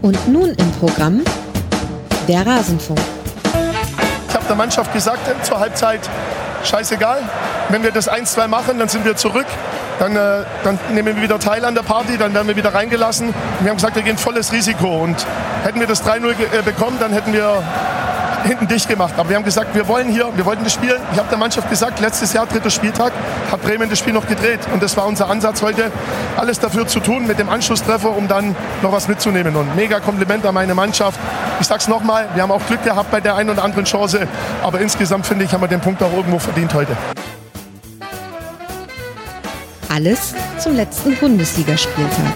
Und nun im Programm der Rasenfunk. Ich habe der Mannschaft gesagt zur Halbzeit, scheißegal, wenn wir das 1-2 machen, dann sind wir zurück. Dann nehmen wir wieder teil an der Party, dann werden wir wieder reingelassen. Und wir haben gesagt, wir gehen volles Risiko. Und hätten wir das 3-0 bekommen, dann hätten wir hinten dicht gemacht. Aber wir haben gesagt, wir wollten das Spiel. Ich habe der Mannschaft gesagt, letztes Jahr, 3. Spieltag, hat Bremen das Spiel noch gedreht. Und das war unser Ansatz heute, alles dafür zu tun mit dem Anschlusstreffer, um dann noch was mitzunehmen. Und mega Kompliment an meine Mannschaft. Ich sag's nochmal, wir haben auch Glück gehabt bei der einen oder anderen Chance. Aber insgesamt, finde ich, haben wir den Punkt auch irgendwo verdient heute. Alles zum letzten Bundesligaspieltag.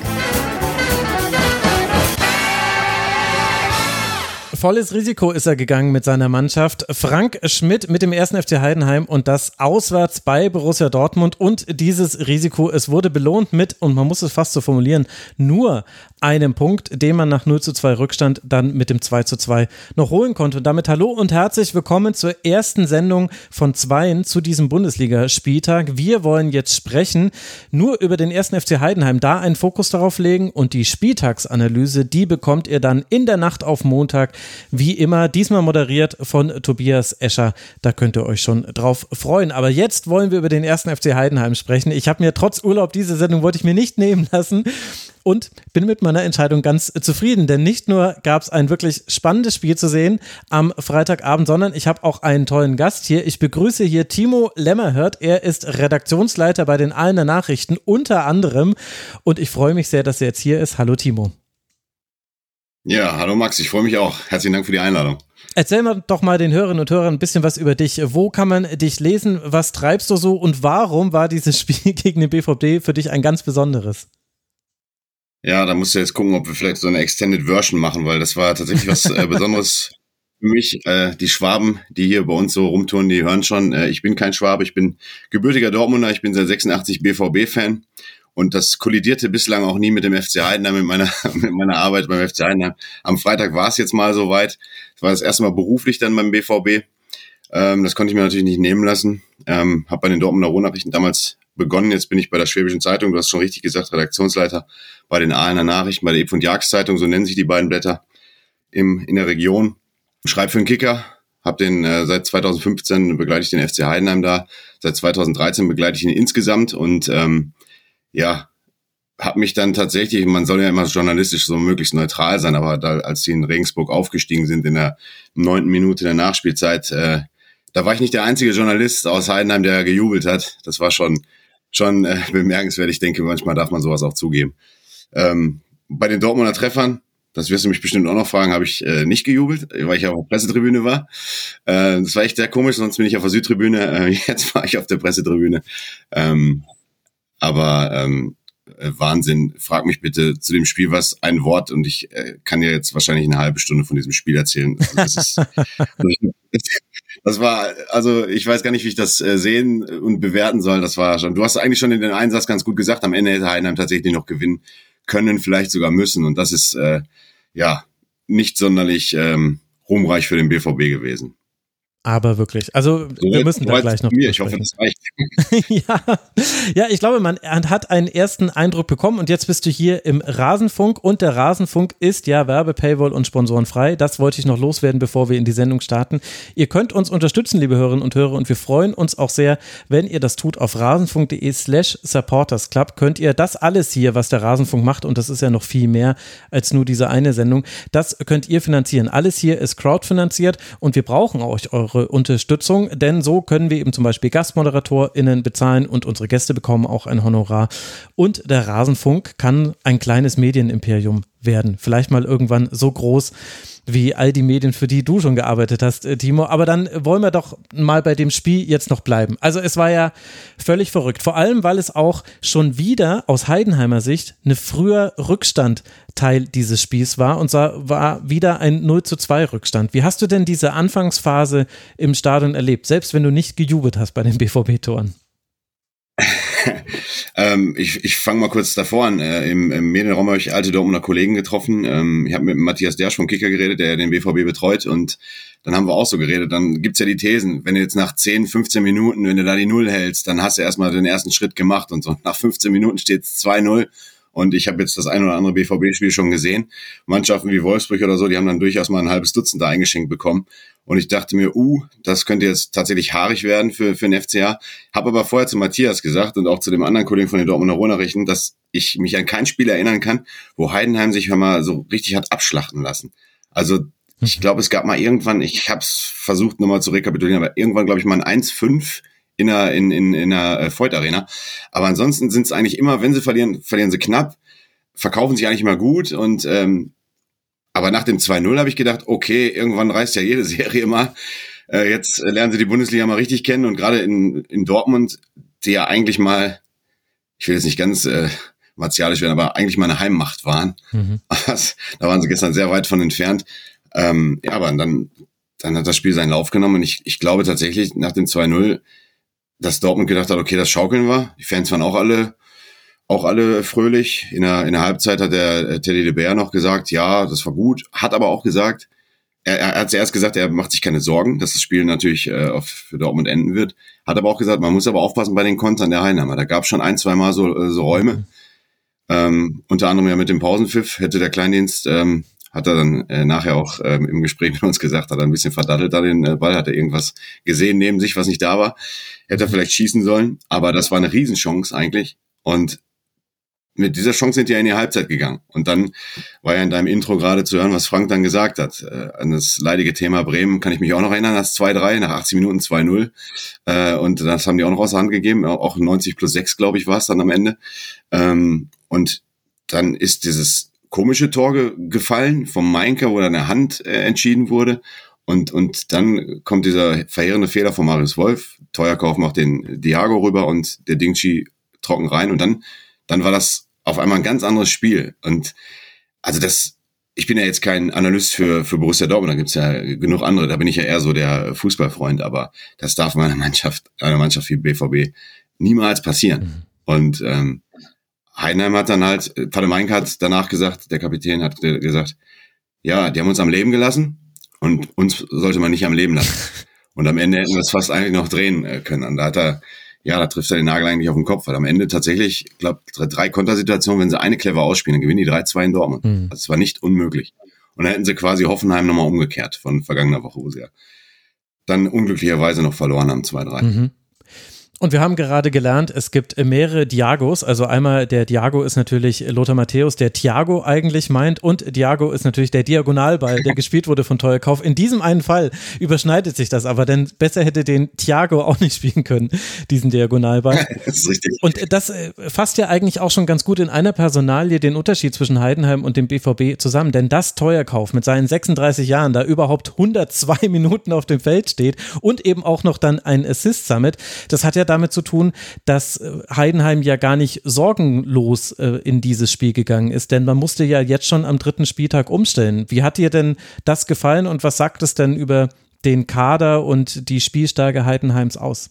Volles Risiko ist er gegangen mit seiner Mannschaft. Frank Schmidt mit dem 1. FC Heidenheim und das auswärts bei Borussia Dortmund. Und dieses Risiko, es wurde belohnt mit, und man muss es fast so formulieren, nur einem Punkt, den man nach 0:2 Rückstand dann mit dem 2:2 noch holen konnte. Und damit hallo und herzlich willkommen zur ersten Sendung von 2 zu diesem Bundesligaspieltag. Wir wollen jetzt sprechen nur über den 1. FC Heidenheim, da einen Fokus darauf legen, und die Spieltagsanalyse, die bekommt ihr dann in der Nacht auf Montag, wie immer, diesmal moderiert von Tobias Escher. Da könnt ihr euch schon drauf freuen. Aber jetzt wollen wir über den 1. FC Heidenheim sprechen. Ich habe mir trotz Urlaub diese Sendung wollte ich mir nicht nehmen lassen. Und bin mit meiner Entscheidung ganz zufrieden, denn nicht nur gab es ein wirklich spannendes Spiel zu sehen am Freitagabend, sondern ich habe auch einen tollen Gast hier. Ich begrüße hier Timo Lämmerhirt. Er ist Redaktionsleiter bei den Ahlener Nachrichten unter anderem, und ich freue mich sehr, dass er jetzt hier ist. Hallo Timo. Ja, hallo Max, ich freue mich auch. Herzlichen Dank für die Einladung. Erzähl mir doch mal den Hörerinnen und Hörern ein bisschen was über dich. Wo kann man dich lesen? Was treibst du so? Und warum war dieses Spiel gegen den BVB für dich ein ganz besonderes? Ja, da musst du jetzt gucken, ob wir vielleicht so eine Extended Version machen, weil das war tatsächlich was Besonderes für mich. Die Schwaben, die hier bei uns so rumtouren, die hören schon, ich bin kein Schwabe, ich bin gebürtiger Dortmunder, ich bin seit 86 BVB-Fan. Und das kollidierte bislang auch nie mit dem FC Heidenheim, mit meiner Arbeit beim FC Heidenheim. Am Freitag war es jetzt mal soweit. Es war das erste Mal beruflich dann beim BVB. Das konnte ich mir natürlich nicht nehmen lassen. Habe bei den Dortmunder Ruhrnachrichten damals begonnen. Jetzt bin ich bei der Schwäbischen Zeitung, du hast schon richtig gesagt, Redaktionsleiter bei den Ahlener Nachrichten, bei der Eb- und Jagd-Zeitung, so nennen sich die beiden Blätter in der Region. Schreib für den Kicker. Seit 2015 begleite ich den FC Heidenheim da. Seit 2013 begleite ich ihn insgesamt und habe mich dann tatsächlich, man soll ja immer journalistisch so möglichst neutral sein, aber als die in Regensburg aufgestiegen sind in der 9. Minute der Nachspielzeit, da war ich nicht der einzige Journalist aus Heidenheim, der gejubelt hat. Das war schon bemerkenswert. Ich denke, manchmal darf man sowas auch zugeben. Bei den Dortmunder Treffern, das wirst du mich bestimmt auch noch fragen, habe ich nicht gejubelt, weil ich auf der Pressetribüne war. Das war echt sehr komisch, sonst bin ich auf der Südtribüne. Jetzt war ich auf der Pressetribüne. Aber Wahnsinn, frag mich bitte zu dem Spiel was, ein Wort, und ich kann dir jetzt wahrscheinlich eine halbe Stunde von diesem Spiel erzählen. Das war, also ich weiß gar nicht, wie ich das sehen und bewerten soll. Das war schon, du hast eigentlich schon in den Einsatz ganz gut gesagt, am Ende hätte Heidenheim tatsächlich noch gewinnen können, vielleicht sogar müssen, und das ist nicht sonderlich ruhmreich für den BVB gewesen. Aber wirklich, also wir müssen da gleich noch ich hoffe, das reicht. Ja, ich glaube, man hat einen ersten Eindruck bekommen, und jetzt bist du hier im Rasenfunk, und der Rasenfunk ist ja Werbe-, Paywall- und sponsorenfrei. Das wollte ich noch loswerden, bevor wir in die Sendung starten. Ihr könnt uns unterstützen, liebe Hörerinnen und Hörer, und wir freuen uns auch sehr, wenn ihr das tut. Auf rasenfunk.de/supportersclub könnt ihr das alles hier, was der Rasenfunk macht, und das ist ja noch viel mehr als nur diese eine Sendung, das könnt ihr finanzieren. Alles hier ist crowdfinanziert, und wir brauchen auch eure Unterstützung, denn so können wir eben zum Beispiel GastmoderatorInnen bezahlen, und unsere Gäste bekommen auch ein Honorar, und der Rasenfunk kann ein kleines Medienimperium werden. Vielleicht mal irgendwann so groß wie all die Medien, für die du schon gearbeitet hast, Timo. Aber dann wollen wir doch mal bei dem Spiel jetzt noch bleiben. Also es war ja völlig verrückt. Vor allem, weil es auch schon wieder aus Heidenheimer Sicht eine früher Rückstand Teil dieses Spiels war, und zwar war wieder ein 0:2 Rückstand. Wie hast du denn diese Anfangsphase im Stadion erlebt, selbst wenn du nicht gejubelt hast bei den BVB-Toren? Ich fange mal kurz davor an. Im Medienraum habe ich alte Dortmunder Kollegen getroffen. Ich habe mit Matthias Dersch vom Kicker geredet, der den BVB betreut, und dann haben wir auch so geredet. Dann gibt's ja die Thesen, wenn du jetzt nach 10, 15 Minuten, wenn du da die Null hältst, dann hast du erstmal den ersten Schritt gemacht und so. Nach 15 Minuten steht's 2-0 Und ich habe jetzt das ein oder andere BVB-Spiel schon gesehen. Mannschaften wie Wolfsburg oder so, die haben dann durchaus mal ein halbes Dutzend da eingeschenkt bekommen. Und ich dachte mir, das könnte jetzt tatsächlich haarig werden für den FCA. Habe aber vorher zu Matthias gesagt und auch zu dem anderen Kollegen von den Dortmunder Ruhrnachrichten, dass ich mich an kein Spiel erinnern kann, wo Heidenheim sich mal so richtig hat abschlachten lassen. Also ich glaube, es gab mal irgendwann, ich habe es versucht nochmal zu rekapitulieren, aber irgendwann, glaube ich, mal ein 1-5 in der Voigt Arena. Aber ansonsten sind es eigentlich immer, wenn sie verlieren sie knapp, verkaufen sich eigentlich immer gut. Und aber nach dem 2-0 habe ich gedacht, okay, irgendwann reißt ja jede Serie mal. Jetzt lernen sie die Bundesliga mal richtig kennen. Und gerade in Dortmund, die ja eigentlich mal, ich will jetzt nicht ganz martialisch werden, aber eigentlich mal eine Heimmacht waren. Da waren sie gestern sehr weit von entfernt. Aber dann hat das Spiel seinen Lauf genommen. Und ich glaube tatsächlich nach dem 2-0, dass Dortmund gedacht hat, okay, das schaukeln wir. Die Fans waren auch alle fröhlich. In der Halbzeit hat der Teddy de Beer noch gesagt, ja, das war gut. Hat aber auch gesagt, er hat zuerst gesagt, er macht sich keine Sorgen, dass das Spiel natürlich für Dortmund enden wird. Hat aber auch gesagt, man muss aber aufpassen bei den Kontern der Heidenheimer. Da gab es schon 1-2 Mal so Räume. Unter anderem ja mit dem Pausenpfiff hätte der Kleindienst, hat er dann nachher auch im Gespräch mit uns gesagt, hat er ein bisschen verdattelt da den Ball, hat er irgendwas gesehen neben sich, was nicht da war. Hätte er vielleicht schießen sollen, aber das war eine Riesenchance eigentlich. Und mit dieser Chance sind die ja in die Halbzeit gegangen. Und dann war ja in deinem Intro gerade zu hören, was Frank dann gesagt hat. An das leidige Thema Bremen kann ich mich auch noch erinnern, das 2-3, nach 80 Minuten 2-0. Und das haben die auch noch aus der Hand gegeben. Auch 90+6, glaube ich, war es dann am Ende. Und dann ist dieses komische Tor gefallen vom Mainker, wo dann eine Hand entschieden wurde. Und dann kommt dieser verheerende Fehler von Marius Wolf. Teuerkauf macht den Diago rüber und der Dingchi trocken rein. Und dann war das auf einmal ein ganz anderes Spiel. Und also ich bin ja jetzt kein Analyst für Borussia Dortmund, da gibt's ja genug andere, da bin ich ja eher so der Fußballfreund, aber das darf einer Mannschaft wie BVB niemals passieren. Und Heidenheim hat dann halt, Pademeink hat danach gesagt, der Kapitän hat gesagt, ja, die haben uns am Leben gelassen und uns sollte man nicht am Leben lassen. Und am Ende hätten wir es fast eigentlich noch drehen können. Und da trifft er den Nagel eigentlich auf den Kopf, weil am Ende tatsächlich, ich glaube, 3 Kontersituationen, wenn sie eine clever ausspielen, dann gewinnen die 3-2 in Dortmund. Also es war nicht unmöglich. Und dann hätten sie quasi Hoffenheim nochmal umgekehrt von vergangener Woche, wo sie ja dann unglücklicherweise noch verloren haben, 2-3. Und wir haben gerade gelernt, es gibt mehrere Diagos, also einmal der Diago ist natürlich Lothar Matthäus, der Thiago eigentlich meint, und Diago ist natürlich der Diagonalball, der gespielt wurde von Teuerkauf. In diesem einen Fall überschneidet sich das aber, denn besser hätte den Thiago auch nicht spielen können, diesen Diagonalball. Das ist richtig. Und das fasst ja eigentlich auch schon ganz gut in einer Personalie den Unterschied zwischen Heidenheim und dem BVB zusammen, denn dass Teuerkauf mit seinen 36 Jahren da überhaupt 102 Minuten auf dem Feld steht und eben auch noch dann ein Assist sammelt, das hat ja damit zu tun, dass Heidenheim ja gar nicht sorgenlos in dieses Spiel gegangen ist, denn man musste ja jetzt schon am 3. Spieltag umstellen. Wie hat dir denn das gefallen und was sagt es denn über den Kader und die Spielstärke Heidenheims aus?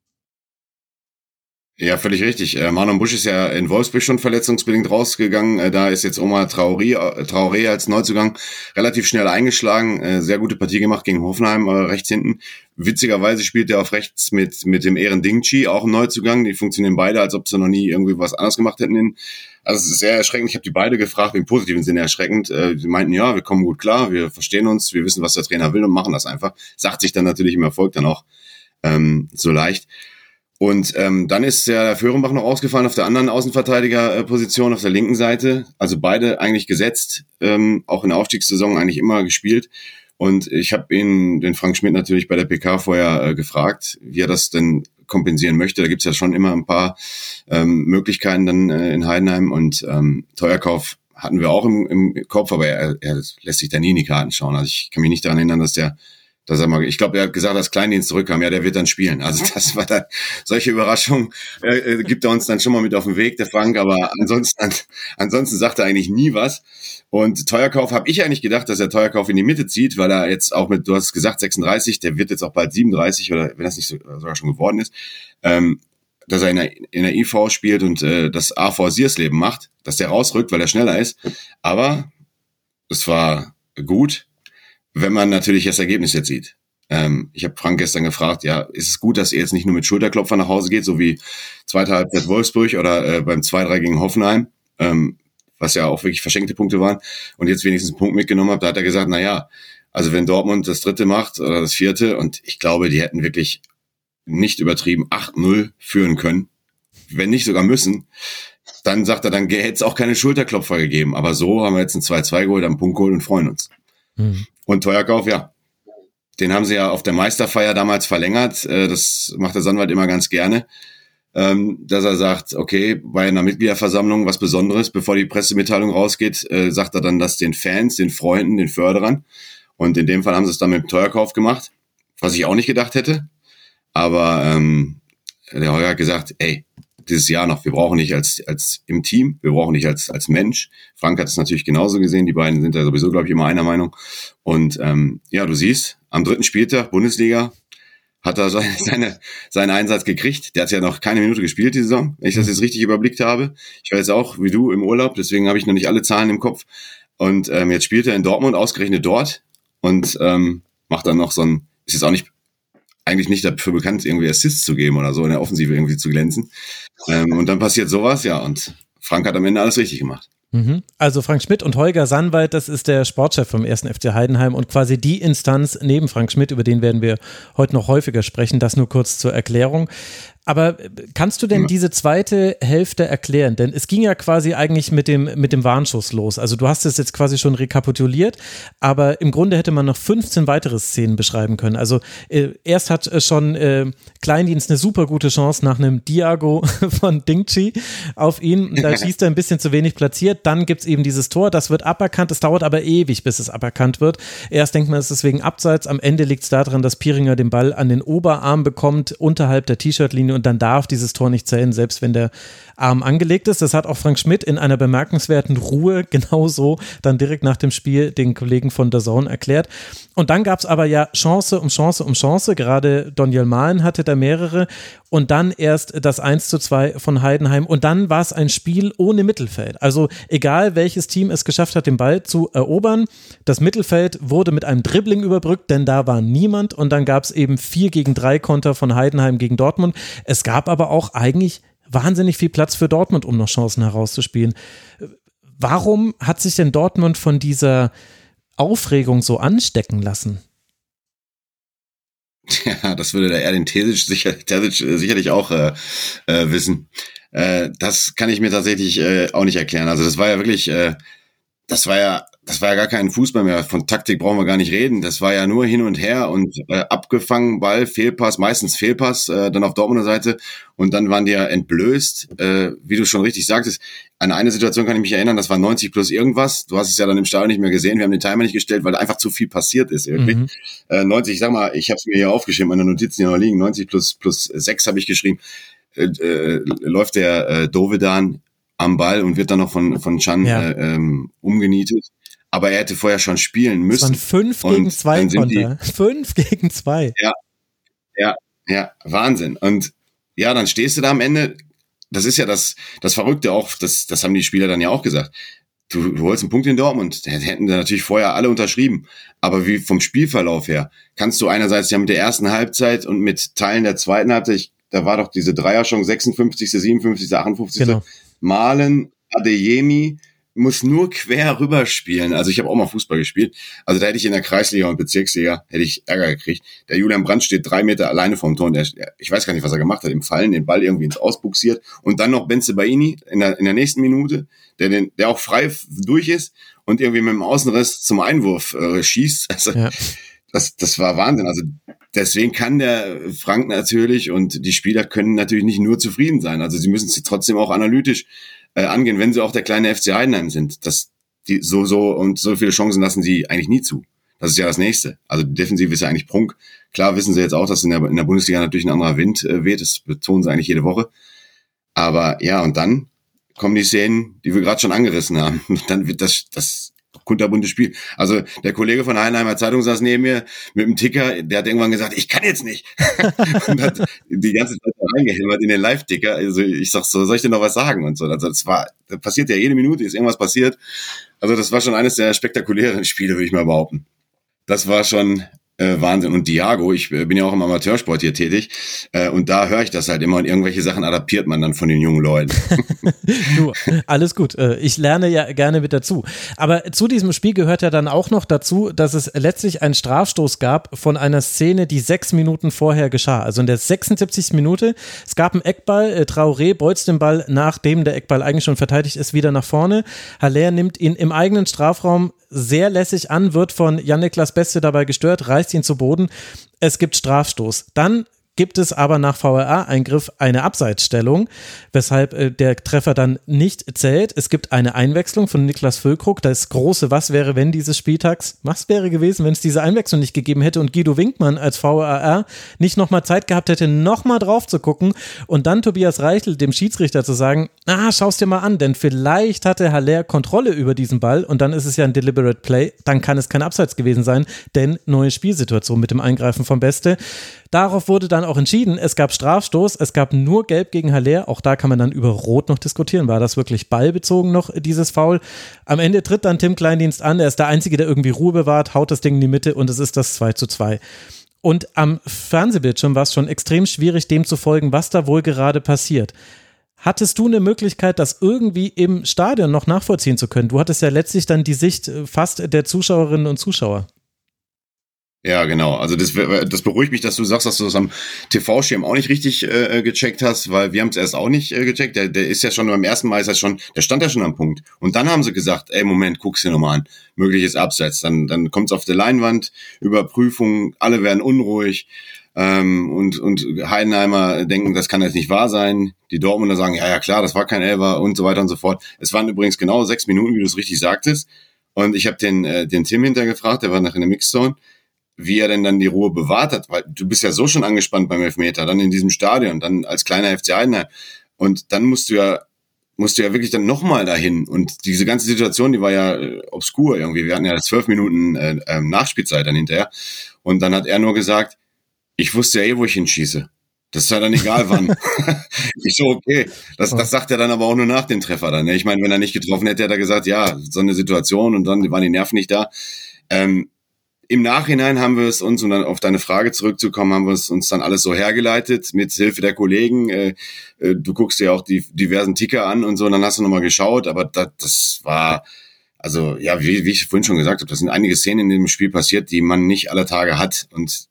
Ja, völlig richtig. Marlon Busch ist ja in Wolfsburg schon verletzungsbedingt rausgegangen. Da ist jetzt Omar Traoré als Neuzugang relativ schnell eingeschlagen. Sehr gute Partie gemacht gegen Hoffenheim, rechts hinten. Witzigerweise spielt er auf rechts mit dem Eren Dingchi, auch ein Neuzugang. Die funktionieren beide, als ob sie noch nie irgendwie was anderes gemacht hätten. Also es ist sehr erschreckend. Ich habe die beide gefragt, im positiven Sinne erschreckend. Die meinten, ja, wir kommen gut klar, wir verstehen uns, wir wissen, was der Trainer will und machen das einfach. Sagt sich dann natürlich im Erfolg dann auch so leicht. Und dann ist der Föhrenbach noch ausgefallen auf der anderen Außenverteidigerposition auf der linken Seite. Also beide eigentlich gesetzt, auch in der Aufstiegssaison eigentlich immer gespielt. Und ich habe den Frank Schmidt natürlich bei der PK vorher gefragt, wie er das denn kompensieren möchte. Da gibt's ja schon immer ein paar Möglichkeiten dann in Heidenheim. Und Teuerkauf hatten wir auch im Kopf, aber er lässt sich da nie in die Karten schauen. Also ich kann mich nicht daran erinnern, dass er ich glaube, er hat gesagt, dass Kleindienst zurückkam. Ja, der wird dann spielen. Also das war dann, solche Überraschungen gibt er uns dann schon mal mit auf den Weg, der Frank. Aber ansonsten sagt er eigentlich nie was. Und Teuerkauf habe ich eigentlich gedacht, dass er Teuerkauf in die Mitte zieht, weil er jetzt auch du hast es gesagt, 36, der wird jetzt auch bald 37 oder wenn das nicht sogar schon geworden ist, dass er in der IV spielt und das AV Siersleben macht, dass der rausrückt, weil er schneller ist. Aber es war gut, wenn man natürlich das Ergebnis jetzt sieht. Ich habe Frank gestern gefragt, ja, ist es gut, dass er jetzt nicht nur mit Schulterklopfer nach Hause geht, so wie zweite Halbzeit Wolfsburg oder beim 2-3 gegen Hoffenheim, was ja auch wirklich verschenkte Punkte waren, und jetzt wenigstens einen Punkt mitgenommen habe, da hat er gesagt, also wenn Dortmund das 3. macht oder das 4., und ich glaube, die hätten wirklich nicht übertrieben 8-0 führen können, wenn nicht sogar müssen, dann sagt er, dann hätte es auch keine Schulterklopfer gegeben. Aber so haben wir jetzt ein 2-2 geholt, haben einen Punkt geholt und freuen uns. Und Teuerkauf, den haben sie ja auf der Meisterfeier damals verlängert. Das macht der Sandwald immer ganz gerne, dass er sagt, okay, bei einer Mitgliederversammlung was Besonderes, bevor die Pressemitteilung rausgeht, sagt er dann das den Fans, den Freunden, den Förderern. Und in dem Fall haben sie es dann mit dem Teuerkauf gemacht, was ich auch nicht gedacht hätte. Aber der Heuer hat gesagt, dieses Jahr noch, wir brauchen nicht als im Team, wir brauchen nicht als Mensch. Frank hat es natürlich genauso gesehen, die beiden sind da sowieso, glaube ich, immer einer Meinung. Und du siehst, am 3. Spieltag Bundesliga hat er seinen Einsatz gekriegt. Der hat ja noch keine Minute gespielt, die Saison, wenn ich das jetzt richtig überblickt habe. Ich war jetzt auch, wie du, im Urlaub, deswegen habe ich noch nicht alle Zahlen im Kopf. Und jetzt spielt er in Dortmund, ausgerechnet dort, und macht dann noch ist jetzt auch eigentlich nicht dafür bekannt, irgendwie Assists zu geben oder so, in der Offensive irgendwie zu glänzen. Und dann passiert sowas, und Frank hat am Ende alles richtig gemacht. Also Frank Schmidt und Holger Sandwald, das ist der Sportchef vom 1. FC Heidenheim und quasi die Instanz neben Frank Schmidt, über den werden wir heute noch häufiger sprechen, das nur kurz zur Erklärung. Aber kannst du denn diese zweite Hälfte erklären? Denn es ging ja quasi eigentlich mit dem Warnschuss los. Also du hast es jetzt quasi schon rekapituliert, aber im Grunde hätte man noch 15 weitere Szenen beschreiben können. Also erst hat schon Kleindienst eine super gute Chance nach einem Diago von Dingchi auf ihn. Da schießt er ein bisschen zu wenig platziert. Dann gibt's eben dieses Tor, das wird aberkannt. Es dauert aber ewig, bis es aberkannt wird. Erst denkt man, es ist wegen Abseits. Am Ende liegt es daran, dass Pieringer den Ball an den Oberarm bekommt, unterhalb der T-Shirt-Linie, und dann darf dieses Tor nicht zählen, selbst wenn der Arm angelegt ist. Das hat auch Frank Schmidt in einer bemerkenswerten Ruhe genauso dann direkt nach dem Spiel den Kollegen von DAZN erklärt. Und dann gab es aber ja Chance um Chance um Chance. Gerade Doniel Mahlen hatte da mehrere. Und dann erst das 1:2 von Heidenheim. Und dann war es ein Spiel ohne Mittelfeld. Also egal, welches Team es geschafft hat, den Ball zu erobern, das Mittelfeld wurde mit einem Dribbling überbrückt, denn da war niemand. Und dann gab es eben 4-gegen-3 Konter von Heidenheim gegen Dortmund. Es gab aber auch eigentlich wahnsinnig viel Platz für Dortmund, um noch Chancen herauszuspielen. Warum hat sich denn Dortmund von dieser Aufregung so anstecken lassen? Ja, das würde der Erdin Terzic sicherlich auch wissen. Das kann ich mir tatsächlich auch nicht erklären. Also das war ja wirklich, das war ja gar kein Fußball mehr. Von Taktik brauchen wir gar nicht reden. Das war ja nur hin und her und abgefangen, Ball, Fehlpass, meistens Fehlpass, dann auf Dortmunder Seite. Und dann waren die ja entblößt, wie du schon richtig sagtest. An eine Situation kann ich mich erinnern, das war 90 plus irgendwas. Du hast es ja dann im Stadion nicht mehr gesehen. Wir haben den Timer nicht gestellt, weil da einfach zu viel passiert ist irgendwie. 90, ich sag mal, ich habe es mir hier aufgeschrieben, meine Notizen hier noch liegen. 90 plus 6 habe ich geschrieben. Läuft der Dovedan am Ball und wird dann noch von Can umgenietet. Aber er hätte vorher schon spielen müssen. Das waren 5-gegen-2 Konter. 5-gegen-2. Ja, Wahnsinn. Und ja, dann stehst du da am Ende. Das ist ja das Verrückte auch, das haben die Spieler dann ja auch gesagt. Du holst einen Punkt in Dortmund. Hätten da natürlich vorher alle unterschrieben. Aber wie vom Spielverlauf her, kannst du einerseits ja mit der ersten Halbzeit und mit Teilen der zweiten Halbzeit, da war doch diese Dreierchance, 56., 57., 58. Genau. Mahlen, Adeyemi, muss nur quer rüberspielen. Also ich habe auch mal Fußball gespielt. Also da hätte ich in der Kreisliga und Bezirksliga hätte ich Ärger gekriegt. Der Julian Brandt steht 3 Meter alleine vorm Tor und ich weiß gar nicht, was er gemacht hat. Im Fallen den Ball irgendwie ins Ausbuxiert und dann noch Bensebaini in der nächsten Minute, der auch frei durch ist und irgendwie mit dem Außenriss zum Einwurf schießt. Also das war Wahnsinn. Also deswegen kann der Frank natürlich und die Spieler können natürlich nicht nur zufrieden sein. Also sie müssen es trotzdem auch analytisch angehen, wenn sie auch der kleine FC Heidenheim sind. Dass die so viele Chancen lassen sie eigentlich nie zu. Das ist ja das Nächste. Also defensiv ist ja eigentlich Prunk. Klar wissen sie jetzt auch, dass in der Bundesliga natürlich ein anderer Wind weht. Das betonen sie eigentlich jede Woche. Aber ja, und dann kommen die Szenen, die wir gerade schon angerissen haben. Und dann wird das kunterbuntes Spiel. Also der Kollege von Heidenheimer Zeitung saß neben mir mit dem Ticker, der hat irgendwann gesagt, ich kann jetzt nicht. Und hat die ganze Zeit reingehämmert in den Live-Ticker. Also ich sag so, soll ich denn noch was sagen? Und so. Also das passiert ja jede Minute, ist irgendwas passiert. Also das war schon eines der spektakulären Spiele, würde ich mal behaupten. Das war schon Wahnsinn. Und Thiago, ich bin ja auch im Amateursport hier tätig, und da höre ich das halt immer und irgendwelche Sachen adaptiert man dann von den jungen Leuten. Du, alles gut. Ich lerne ja gerne mit dazu. Aber zu diesem Spiel gehört ja dann auch noch dazu, dass es letztlich einen Strafstoß gab von einer Szene, die 6 Minuten vorher geschah. Also in der 76. Minute, es gab einen Eckball, Traoré bolzt den Ball, nachdem der Eckball eigentlich schon verteidigt ist, wieder nach vorne. Haller nimmt ihn im eigenen Strafraum sehr lässig an, wird von Jan-Niklas Beste dabei gestört, reißt ihn zu Boden. Es gibt Strafstoß. Dann gibt es aber nach VAR-Eingriff eine Abseitsstellung, weshalb der Treffer dann nicht zählt. Es gibt eine Einwechslung von Niklas Füllkrug. Das große Was wäre, wenn dieses Spieltags, was wäre gewesen, wenn es diese Einwechslung nicht gegeben hätte und Guido Winkmann als VAR nicht nochmal Zeit gehabt hätte, nochmal drauf zu gucken und dann Tobias Reichel, dem Schiedsrichter, zu sagen, schau's dir mal an, denn vielleicht hatte Haller Kontrolle über diesen Ball und dann ist es ja ein Deliberate Play, dann kann es kein Abseits gewesen sein, denn neue Spielsituation mit dem Eingreifen von Beste. Darauf wurde dann auch entschieden, es gab Strafstoß, es gab nur Gelb gegen Haller, auch da kann man dann über Rot noch diskutieren, war das wirklich ballbezogen noch, dieses Foul? Am Ende tritt dann Tim Kleindienst an, er ist der Einzige, der irgendwie Ruhe bewahrt, haut das Ding in die Mitte und es ist das 2:2. Und am Fernsehbildschirm war es schon extrem schwierig, dem zu folgen, was da wohl gerade passiert. Hattest du eine Möglichkeit, das irgendwie im Stadion noch nachvollziehen zu können? Du hattest ja letztlich dann die Sicht fast der Zuschauerinnen und Zuschauer. Ja, genau. Also das beruhigt mich, dass du sagst, dass du das am TV-Schirm auch nicht richtig gecheckt hast, weil wir haben es erst auch nicht gecheckt. Der ist ja schon beim ersten Mal, der stand ja schon am Punkt. Und dann haben sie gesagt, Moment, guck's dir nochmal an. Mögliches Abseits. Dann kommt's auf der Leinwand, Überprüfung, alle werden unruhig. Und Heidenheimer denken, das kann jetzt nicht wahr sein. Die Dortmunder sagen, ja klar, das war kein Elfer und so weiter und so fort. Es waren übrigens genau 6 Minuten, wie du es richtig sagtest. Und ich habe den Tim hintergefragt, der war nach in der Mixzone, wie er denn dann die Ruhe bewahrt hat, weil du bist ja so schon angespannt beim Elfmeter, dann in diesem Stadion, dann als kleiner FC Heidenheim und dann musst du ja wirklich dann nochmal dahin und diese ganze Situation, die war ja obskur irgendwie, wir hatten ja 12 Minuten Nachspielzeit dann hinterher und dann hat er nur gesagt, ich wusste ja wo ich hinschieße. Das ist ja dann egal wann. Ich so, okay. Das sagt er dann aber auch nur nach dem Treffer dann. Ne? Ich meine, wenn er nicht getroffen hätte, hätte er gesagt, ja, so eine Situation und dann waren die Nerven nicht da. Im Nachhinein haben wir es uns, um dann auf deine Frage zurückzukommen, haben wir es uns dann alles so hergeleitet mit Hilfe der Kollegen. Du guckst dir auch die diversen Ticker an und so, und dann hast du nochmal geschaut, aber das war, also ja, wie ich vorhin schon gesagt habe, das sind einige Szenen in dem Spiel passiert, die man nicht alle Tage hat und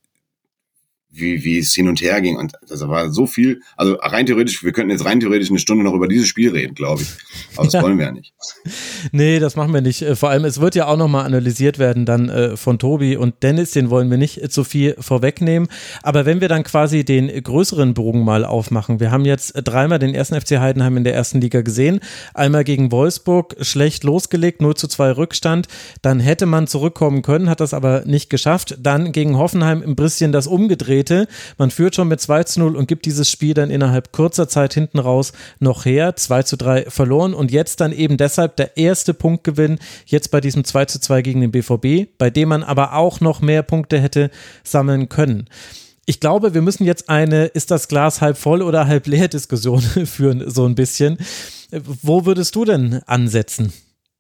wie es hin und her ging und das war so viel, also rein theoretisch, wir könnten jetzt rein theoretisch eine Stunde noch über dieses Spiel reden, glaube ich, aber das wollen wir ja nicht. Nee, das machen wir nicht, vor allem es wird ja auch nochmal analysiert werden dann von Tobi und Dennis, den wollen wir nicht zu viel vorwegnehmen, aber wenn wir dann quasi den größeren Bogen mal aufmachen, wir haben jetzt 3-mal den 1. FC Heidenheim in der ersten Liga gesehen, einmal gegen Wolfsburg, schlecht losgelegt, 0:2 Rückstand, dann hätte man zurückkommen können, hat das aber nicht geschafft, dann gegen Hoffenheim ein bisschen das umgedreht. Man führt schon mit 2:0 und gibt dieses Spiel dann innerhalb kurzer Zeit hinten raus noch her, 2:3 verloren und jetzt dann eben deshalb der erste Punktgewinn, jetzt bei diesem 2:2 gegen den BVB, bei dem man aber auch noch mehr Punkte hätte sammeln können. Ich glaube, wir müssen jetzt eine ist das Glas halb voll oder halb leer Diskussion führen, so ein bisschen. Wo würdest du denn ansetzen?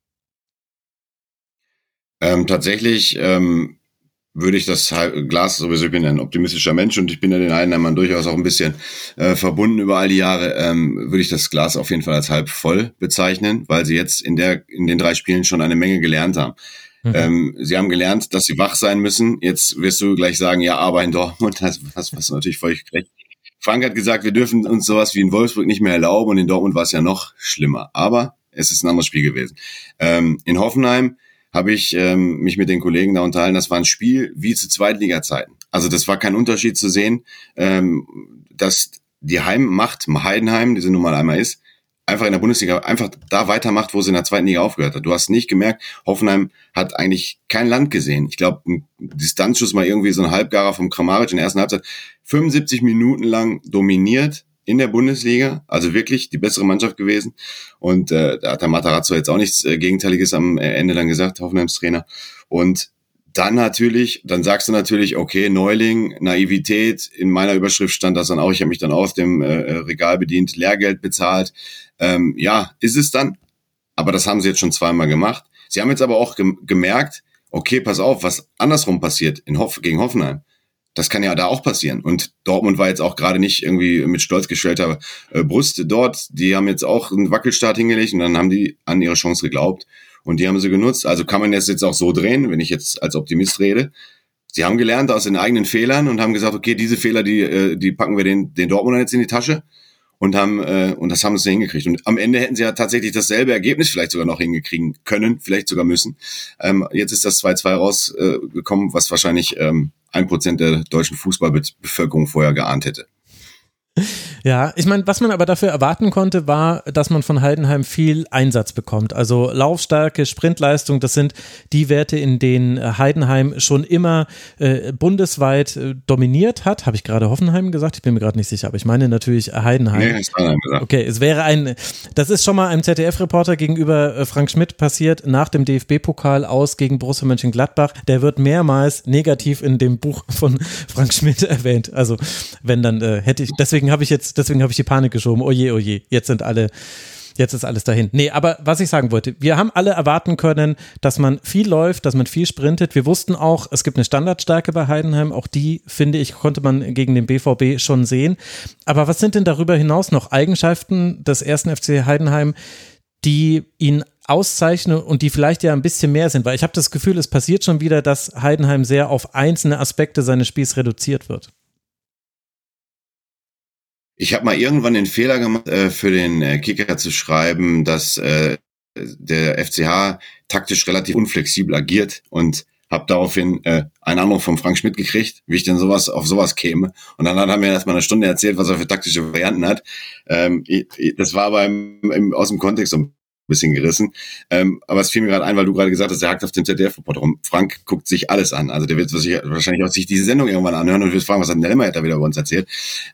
Tatsächlich würde ich das Glas sowieso, ich bin ein optimistischer Mensch und ich bin ja den Heidenheimern durchaus auch ein bisschen verbunden über all die Jahre, würde ich das Glas auf jeden Fall als halb voll bezeichnen, weil sie jetzt in den 3 Spielen schon eine Menge gelernt haben. Sie haben gelernt, dass sie wach sein müssen. Jetzt wirst du gleich sagen, ja, aber in Dortmund, hast du natürlich völlig recht. Frank hat gesagt, wir dürfen uns sowas wie in Wolfsburg nicht mehr erlauben und in Dortmund war es ja noch schlimmer. Aber es ist ein anderes Spiel gewesen. In Hoffenheim habe ich mich mit den Kollegen da unterhalten, das war ein Spiel wie zu Zweitliga-Zeiten. Also das war kein Unterschied zu sehen, dass die Heimmacht Heidenheim, die sie nun mal einmal ist, einfach in der Bundesliga einfach da weitermacht, wo sie in der zweiten Liga aufgehört hat. Du hast nicht gemerkt, Hoffenheim hat eigentlich kein Land gesehen. Ich glaube, ein Distanzschuss mal irgendwie so ein Halbgarer vom Kramaric in der ersten Halbzeit, 75 Minuten lang dominiert in der Bundesliga, also wirklich die bessere Mannschaft gewesen. Und da hat der Matarazzo jetzt auch nichts Gegenteiliges am Ende dann gesagt, Hoffenheims Trainer. Und dann sagst du natürlich, okay, Neuling, Naivität, in meiner Überschrift stand das dann auch, ich habe mich dann aus dem Regal bedient, Lehrgeld bezahlt. Ja, ist es dann, aber das haben sie jetzt schon 2-mal gemacht. Sie haben jetzt aber auch gemerkt, okay, pass auf, was andersrum passiert gegen Hoffenheim. Das kann ja da auch passieren. Und Dortmund war jetzt auch gerade nicht irgendwie mit stolz geschwellter Brust dort. Die haben jetzt auch einen Wackelstart hingelegt und dann haben die an ihre Chance geglaubt. Und die haben sie genutzt. Also kann man das jetzt auch so drehen, wenn ich jetzt als Optimist rede. Sie haben gelernt aus den eigenen Fehlern und haben gesagt, okay, diese Fehler, die packen wir den Dortmundern jetzt in die Tasche. Und das haben sie hingekriegt. Und am Ende hätten sie ja tatsächlich dasselbe Ergebnis vielleicht sogar noch hingekriegen können, vielleicht sogar müssen. Jetzt ist das 2-2 rausgekommen, was wahrscheinlich 1% der deutschen Fußballbevölkerung vorher geahnt hätte. Ja, ich meine, was man aber dafür erwarten konnte, war, dass man von Heidenheim viel Einsatz bekommt. Also Laufstärke, Sprintleistung, das sind die Werte, in denen Heidenheim schon immer bundesweit dominiert hat. Habe ich gerade Hoffenheim gesagt? Ich bin mir gerade nicht sicher, aber ich meine natürlich Heidenheim. Nee, ist Heidenheim gesagt. Okay, das ist schon mal einem ZDF-Reporter gegenüber Frank Schmidt passiert, nach dem DFB-Pokal aus gegen Borussia Mönchengladbach. Der wird mehrmals negativ in dem Buch von Frank Schmidt erwähnt. Also wenn dann deswegen habe ich die Panik geschoben. Oje, jetzt ist alles dahin. Nee, aber was ich sagen wollte, wir haben alle erwarten können, dass man viel läuft, dass man viel sprintet. Wir wussten auch, es gibt eine Standardstärke bei Heidenheim. Auch die, finde ich, konnte man gegen den BVB schon sehen. Aber was sind denn darüber hinaus noch Eigenschaften des ersten FC Heidenheim, die ihn auszeichnen und die vielleicht ja ein bisschen mehr sind? Weil ich habe das Gefühl, es passiert schon wieder, dass Heidenheim sehr auf einzelne Aspekte seines Spiels reduziert wird. Ich habe mal irgendwann den Fehler gemacht, für den Kicker zu schreiben, dass der FCH taktisch relativ unflexibel agiert und habe daraufhin einen Anruf von Frank Schmidt gekriegt, wie ich denn auf sowas käme. Und dann hat er mir erstmal eine Stunde erzählt, was er für taktische Varianten hat. Das war aber aus dem Kontext so ein bisschen gerissen. Aber es fiel mir gerade ein, weil du gerade gesagt hast, der hakt auf dem ZDF-Reporter rum. Frank guckt sich alles an. Also der wird wahrscheinlich auch sich diese Sendung irgendwann anhören und wird fragen, was hat denn der Lemmer da wieder bei uns erzählt.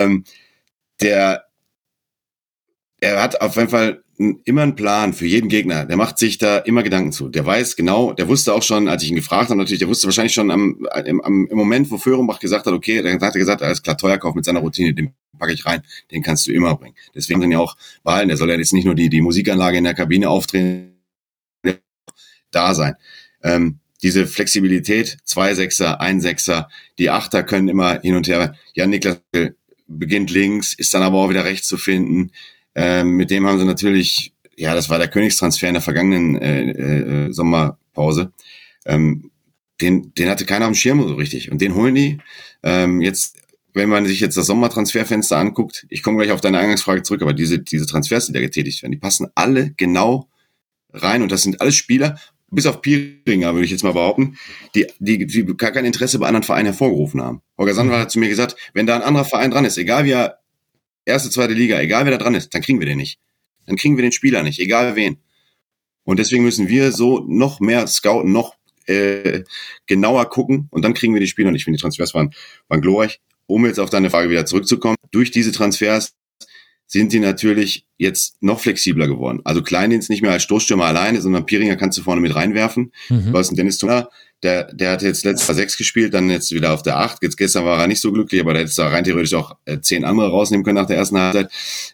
Er hat auf jeden Fall immer einen Plan für jeden Gegner. Der macht sich da immer Gedanken zu. Der weiß genau, der wusste auch schon, als ich ihn gefragt habe, natürlich, der wusste wahrscheinlich schon im Moment, wo Föhrenbach gesagt hat, okay, dann hat er gesagt, alles klar, Teuerkauf mit seiner Routine, den packe ich rein, den kannst du immer bringen. Deswegen sind ja auch behalten. Der soll ja jetzt nicht nur die Musikanlage in der Kabine aufdrehen, da sein. Diese Flexibilität, 2 Sechser, 1 Sechser, die Achter können immer hin und her. Ja, Niklas beginnt links, ist dann aber auch wieder rechts zu finden. Mit dem haben sie natürlich, ja, das war der Königstransfer in der vergangenen Sommerpause. Den hatte keiner am Schirm so richtig. Und den holen die. Jetzt, wenn man sich jetzt das Sommertransferfenster anguckt, ich komme gleich auf deine Eingangsfrage zurück, aber diese Transfers, die da getätigt werden, die passen alle genau rein. Und das sind alles Spieler, bis auf Pieringer, würde ich jetzt mal behaupten, die gar kein Interesse bei anderen Vereinen hervorgerufen haben. Holger Sandwald hat zu mir gesagt, wenn da ein anderer Verein dran ist, egal wie er erste, zweite Liga, egal wer da dran ist, dann kriegen wir den nicht. Dann kriegen wir den Spieler nicht, egal wen. Und deswegen müssen wir so noch mehr scouten, noch genauer gucken und dann kriegen wir die Spieler. Und ich finde, die Transfers waren glorreich. Um jetzt auf deine Frage wieder zurückzukommen, durch diese Transfers sind die natürlich jetzt noch flexibler geworden. Also Kleindienst nicht mehr als Stoßstürmer alleine, sondern Pieringer kannst du vorne mit reinwerfen. Du hast einen Dennis Tuner, der hat jetzt letztes Mal 6 gespielt, dann jetzt wieder auf der 8. Jetzt gestern war er nicht so glücklich, aber der hätte da rein theoretisch auch 10 andere rausnehmen können nach der ersten Halbzeit.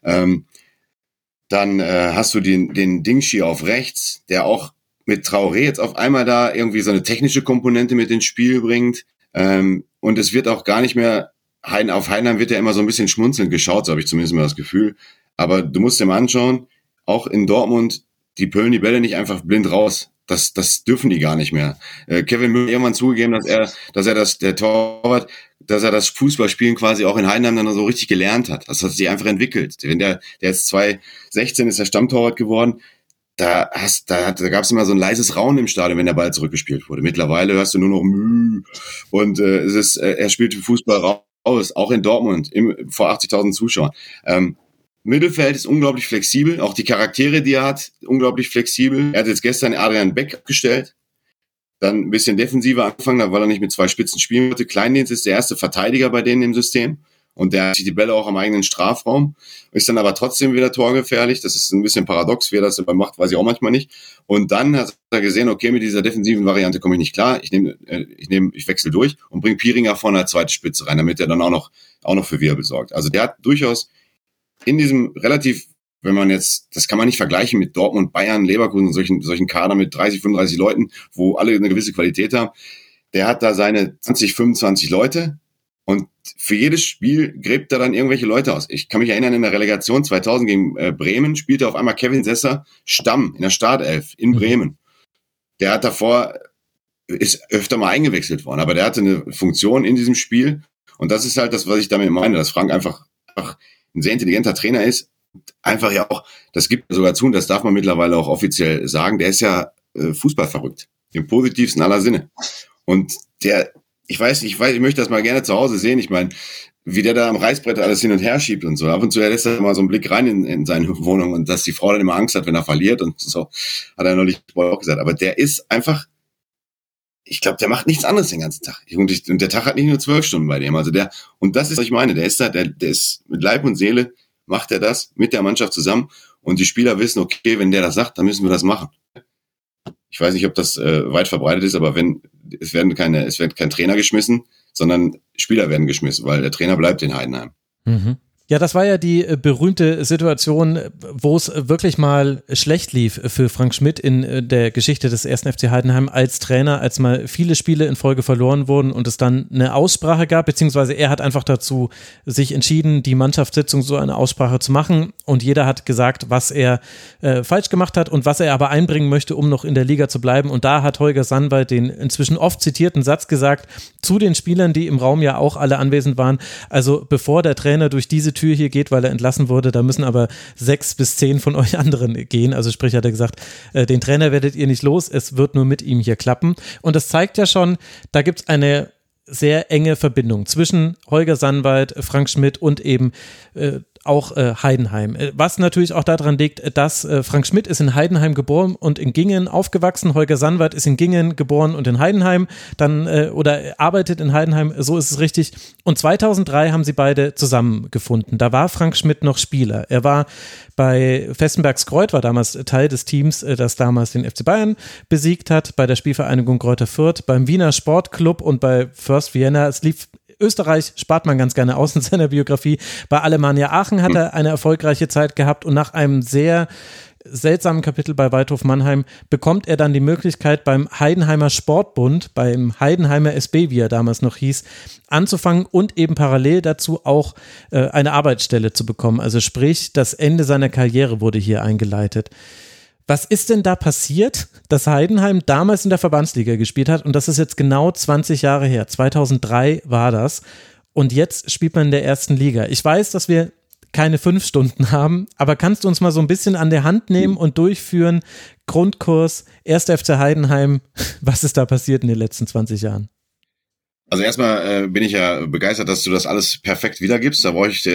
Dann hast du den Dingshi auf rechts, der auch mit Traoré jetzt auf einmal da irgendwie so eine technische Komponente mit ins Spiel bringt. Und es wird auch gar nicht mehr auf Heidenheim wird ja immer so ein bisschen schmunzelnd geschaut, so habe ich zumindest mal das Gefühl. Aber du musst dir mal anschauen, auch in Dortmund, die pöllen die Bälle nicht einfach blind raus. Das dürfen die gar nicht mehr. Kevin Müller hat irgendwann zugegeben, dass er das Fußballspielen quasi auch in Heidenheim dann so richtig gelernt hat. Das hat sich einfach entwickelt. Wenn der jetzt 2016 ist der Stammtorwart geworden, da gab es immer so ein leises Raunen im Stadion, wenn der Ball zurückgespielt wurde. Mittlerweile hörst du nur noch Müh und er spielt Fußball raus, auch in Dortmund vor 80.000 Zuschauern. Mittelfeld ist unglaublich flexibel, auch die Charaktere, die er hat, unglaublich flexibel. Er hat jetzt gestern Adrian Beck abgestellt, dann ein bisschen defensiver angefangen, weil er nicht mit 2 Spitzen spielen wollte. Kleindienst ist der erste Verteidiger bei denen im System und der hat die Bälle auch am eigenen Strafraum, ist dann aber trotzdem wieder torgefährlich. Das ist ein bisschen paradox, wer das dabei macht, weiß ich auch manchmal nicht. Und dann hat er gesehen, okay, mit dieser defensiven Variante komme ich nicht klar, ich wechsle durch und bringe Pieringer vorne als zweite Spitze rein, damit er dann auch noch für Wirbel sorgt. Also der hat durchaus in diesem relativ wenn man jetzt, das kann man nicht vergleichen mit Dortmund, Bayern, Leverkusen, solchen Kader mit 30, 35 Leuten, wo alle eine gewisse Qualität haben. Der hat da seine 20, 25 Leute und für jedes Spiel gräbt er dann irgendwelche Leute aus. Ich kann mich erinnern, in der Relegation 2000 gegen Bremen spielte auf einmal Kevin Sesser Stamm in der Startelf in Bremen. Der hat davor, ist öfter mal eingewechselt worden, aber der hatte eine Funktion in diesem Spiel und das ist halt das, was ich damit meine, dass Frank einfach ein sehr intelligenter Trainer ist. Einfach ja auch, das gibt er sogar zu und das darf man mittlerweile auch offiziell sagen, der ist ja fußballverrückt, im positivsten aller Sinne. Und ich möchte das mal gerne zu Hause sehen, ich meine, wie der da am Reißbrett alles hin und her schiebt und so. Ab und zu lässt er mal so einen Blick rein in seine Wohnung und dass die Frau dann immer Angst hat, wenn er verliert und so, hat er neulich auch gesagt. Aber der ist einfach, ich glaube, der macht nichts anderes den ganzen Tag. Und der Tag hat nicht nur 12 Stunden bei dem. Also und das ist, was ich meine, der ist mit Leib und Seele, macht er das mit der Mannschaft zusammen und die Spieler wissen, okay, wenn der das sagt, dann müssen wir das machen. Ich weiß nicht, ob das weit verbreitet ist, aber es wird kein Trainer geschmissen, sondern Spieler werden geschmissen, weil der Trainer bleibt in Heidenheim. Mhm. Ja, das war ja die berühmte Situation, wo es wirklich mal schlecht lief für Frank Schmidt in der Geschichte des 1. FC Heidenheim als Trainer, als mal viele Spiele in Folge verloren wurden und es dann eine Aussprache gab, beziehungsweise er hat einfach dazu sich entschieden, die Mannschaftssitzung so eine Aussprache zu machen und jeder hat gesagt, was er falsch gemacht hat und was er aber einbringen möchte, um noch in der Liga zu bleiben. Und da hat Holger Sandwald den inzwischen oft zitierten Satz gesagt zu den Spielern, die im Raum ja auch alle anwesend waren, also bevor der Trainer durch diese Tür hier geht, weil er entlassen wurde, da müssen aber 6 bis 10 von euch anderen gehen. Also sprich hat er gesagt, den Trainer werdet ihr nicht los, es wird nur mit ihm hier klappen. Und das zeigt ja schon, da gibt es eine sehr enge Verbindung zwischen Holger Sandwald, Frank Schmidt und eben auch Heidenheim. Was natürlich auch daran liegt, dass Frank Schmidt ist in Heidenheim geboren und in Gingen aufgewachsen. Holger Sandwald ist in Gingen geboren und in Heidenheim oder arbeitet in Heidenheim, so ist es richtig. Und 2003 haben sie beide zusammengefunden. Da war Frank Schmidt noch Spieler. Er war bei Vestenbergskreuth, war damals Teil des Teams, das damals den FC Bayern besiegt hat, bei der Spielvereinigung Greuther Fürth, beim Wiener Sportclub und bei First Vienna. Es lief Österreich, spart man ganz gerne aus in seiner Biografie. Bei Alemannia Aachen hat er eine erfolgreiche Zeit gehabt und nach einem sehr seltsamen Kapitel bei Waldhof Mannheim bekommt er dann die Möglichkeit beim Heidenheimer Sportbund, beim Heidenheimer SB, wie er damals noch hieß, anzufangen und eben parallel dazu auch eine Arbeitsstelle zu bekommen. Also sprich, das Ende seiner Karriere wurde hier eingeleitet. Was ist denn da passiert, dass Heidenheim damals in der Verbandsliga gespielt hat und das ist jetzt genau 20 Jahre her, 2003 war das und jetzt spielt man in der ersten Liga. Ich weiß, dass wir keine 5 Stunden haben, aber kannst du uns mal so ein bisschen an der Hand nehmen und durchführen, Grundkurs, 1. FC Heidenheim, was ist da passiert in den letzten 20 Jahren? Also erstmal bin ich ja begeistert, dass du das alles perfekt wiedergibst, da brauche ich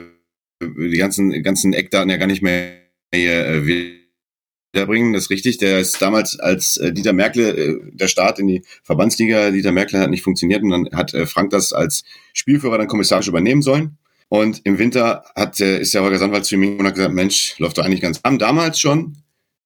die ganzen Eckdaten ja gar nicht mehr wiederbringen, das ist richtig. Der ist damals als Dieter Merkle, der Start in die Verbandsliga, Dieter Merkle hat nicht funktioniert und dann hat Frank das als Spielführer dann kommissarisch übernehmen sollen. Und im Winter ist der Holger Sandwald zu mir und hat gesagt, Mensch, läuft doch eigentlich ganz. Haben damals schon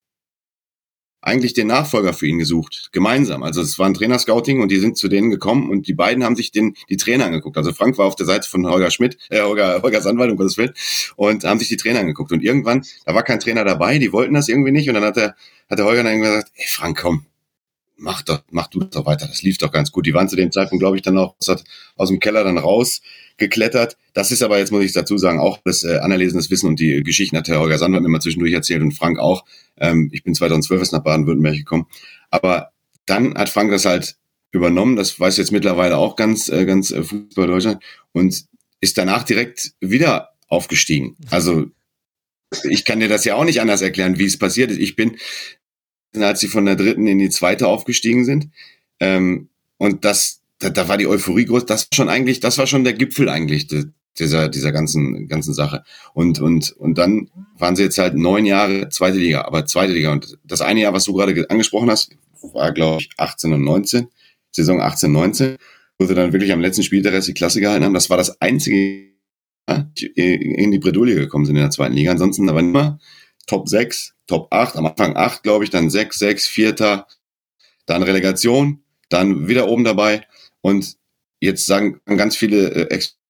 eigentlich den Nachfolger für ihn gesucht, gemeinsam. Also es war ein Trainerscouting und die sind zu denen gekommen und die beiden haben sich die Trainer angeguckt. Also Frank war auf der Seite von Holger Sandwald, um Gottes Willen, und haben sich die Trainer angeguckt. Und irgendwann, da war kein Trainer dabei, die wollten das irgendwie nicht und dann hat der Holger dann gesagt, ey Frank, komm, mach du das doch weiter, das lief doch ganz gut. Die waren zu dem Zeitpunkt, glaube ich, dann auch aus dem Keller dann rausgeklettert. Das ist aber, jetzt muss ich dazu sagen, auch das anerlesenes Wissen und die Geschichten hat der Holger Sandwald mir mal zwischendurch erzählt und Frank auch. Ich bin 2012 erst nach Baden-Württemberg gekommen. Aber dann hat Frank das halt übernommen, das weiß jetzt mittlerweile auch ganz Fußball Deutschland und ist danach direkt wieder aufgestiegen. Also ich kann dir das ja auch nicht anders erklären, wie es passiert ist. Als sie von der 3. in die 2. aufgestiegen sind. Und da war die Euphorie groß. Das war schon der Gipfel eigentlich dieser ganzen Sache. Und dann waren sie jetzt halt 9 Jahre zweite Liga. Und das eine Jahr, was du gerade angesprochen hast, war, glaube ich, 18 und 19. Saison 18, 19. Wo sie dann wirklich am letzten Spiel der Rest die Klasse gehalten haben. Das war das einzige, in die Bredouille gekommen sind in der 2. Liga. Ansonsten aber immer Top 6, Top 8, am Anfang 8, glaube ich, dann 6, 4, dann Relegation, dann wieder oben dabei und jetzt sagen ganz viele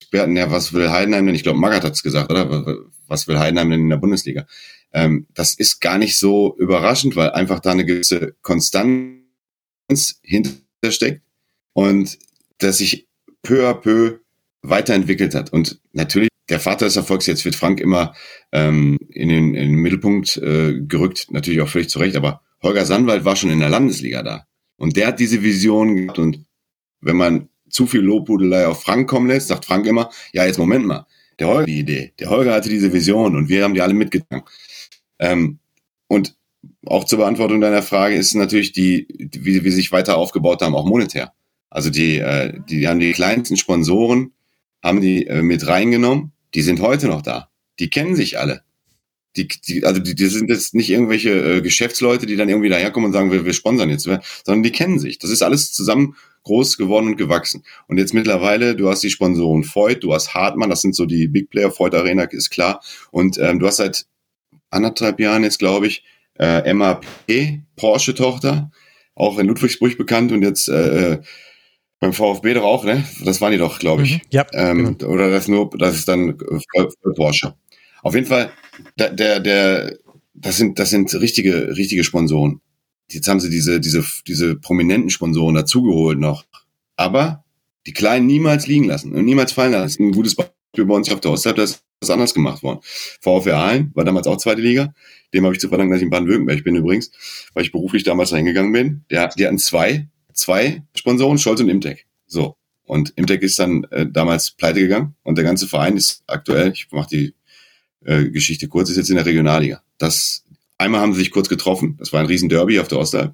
Experten, ja, was will Heidenheim denn? Ich glaube, Magath hat's gesagt, oder? Was will Heidenheim denn in der Bundesliga? Das ist gar nicht so überraschend, weil einfach da eine gewisse Konstanz hintersteckt und das sich peu à peu weiterentwickelt hat. Und natürlich, der Vater des Erfolgs, jetzt wird Frank immer in den Mittelpunkt gerückt, natürlich auch völlig zu Recht, aber Holger Sandwald war schon in der Landesliga da. Und der hat diese Vision gehabt und wenn man zu viel Lobhudelei auf Frank kommen lässt, sagt Frank immer, ja, jetzt Moment mal, der Holger die Idee, der Holger hatte diese Vision und wir haben die alle mitgetragen. Und auch zur Beantwortung deiner Frage ist natürlich wie sie sich weiter aufgebaut haben, auch monetär. Also die haben die kleinsten Sponsoren, haben die mit reingenommen, die sind heute noch da. Die kennen sich alle. Die sind jetzt nicht irgendwelche Geschäftsleute, die dann irgendwie daherkommen und sagen, wir sponsern jetzt, sondern die kennen sich. Das ist alles zusammen groß geworden und gewachsen. Und jetzt mittlerweile, du hast die Sponsoren Voigt, du hast Hartmann, das sind so die Big Player, Voigt Arena ist klar. Und du hast seit 1,5 Jahren jetzt, glaube ich, MAP, Porsche-Tochter, auch in Ludwigsburg bekannt und jetzt beim VfB doch auch, ne? Das waren die doch, glaube ich. Ja, genau. Oder das ist dann für Porsche. Auf jeden Fall, das sind richtige Sponsoren. Jetzt haben sie diese prominenten Sponsoren dazugeholt noch. Aber die Kleinen niemals liegen lassen und niemals fallen lassen. Ein gutes Beispiel bei uns auf der Ostalb, da ist was anderes gemacht worden. VfR Aalen war damals auch 2. Liga. Dem habe ich zu verdanken, dass ich in Baden-Württemberg bin übrigens, weil ich beruflich damals da hingegangen bin. Die hatten zwei Sponsoren, Scholz und Imtech. So. Und Imtech ist dann damals pleite gegangen und der ganze Verein ist aktuell, ich mache die Geschichte kurz, ist jetzt in der Regionalliga. Einmal haben sie sich kurz getroffen, das war ein riesen Derby auf der Ostalb.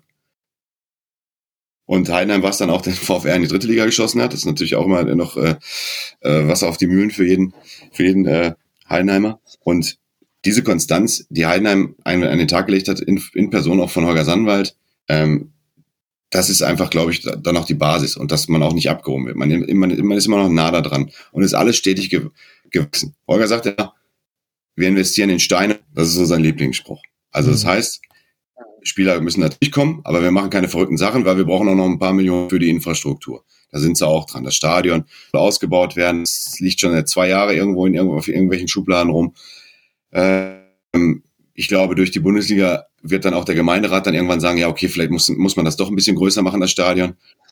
Und Heidenheim, was dann auch den VfR in die 3. Liga geschossen hat, das ist natürlich auch immer noch Wasser auf die Mühlen für jeden Heidenheimer. Und diese Konstanz, die Heidenheim an den Tag gelegt hat, in Person auch von Holger Sandwald, das ist einfach, glaube ich, dann auch die Basis und dass man auch nicht abgehoben wird. Man ist immer noch nah da dran und ist alles stetig gewachsen. Holger sagt ja, wir investieren in Steine, das ist so sein Lieblingsspruch. Also das heißt, Spieler müssen natürlich kommen, aber wir machen keine verrückten Sachen, weil wir brauchen auch noch ein paar Millionen für die Infrastruktur. Da sind sie auch dran. Das Stadion soll ausgebaut werden. Es liegt schon seit 2 Jahren irgendwo auf irgendwelchen Schubladen rum. Ich glaube, durch die Bundesliga wird dann auch der Gemeinderat dann irgendwann sagen, ja, okay, vielleicht muss man das doch ein bisschen größer machen, das Stadion.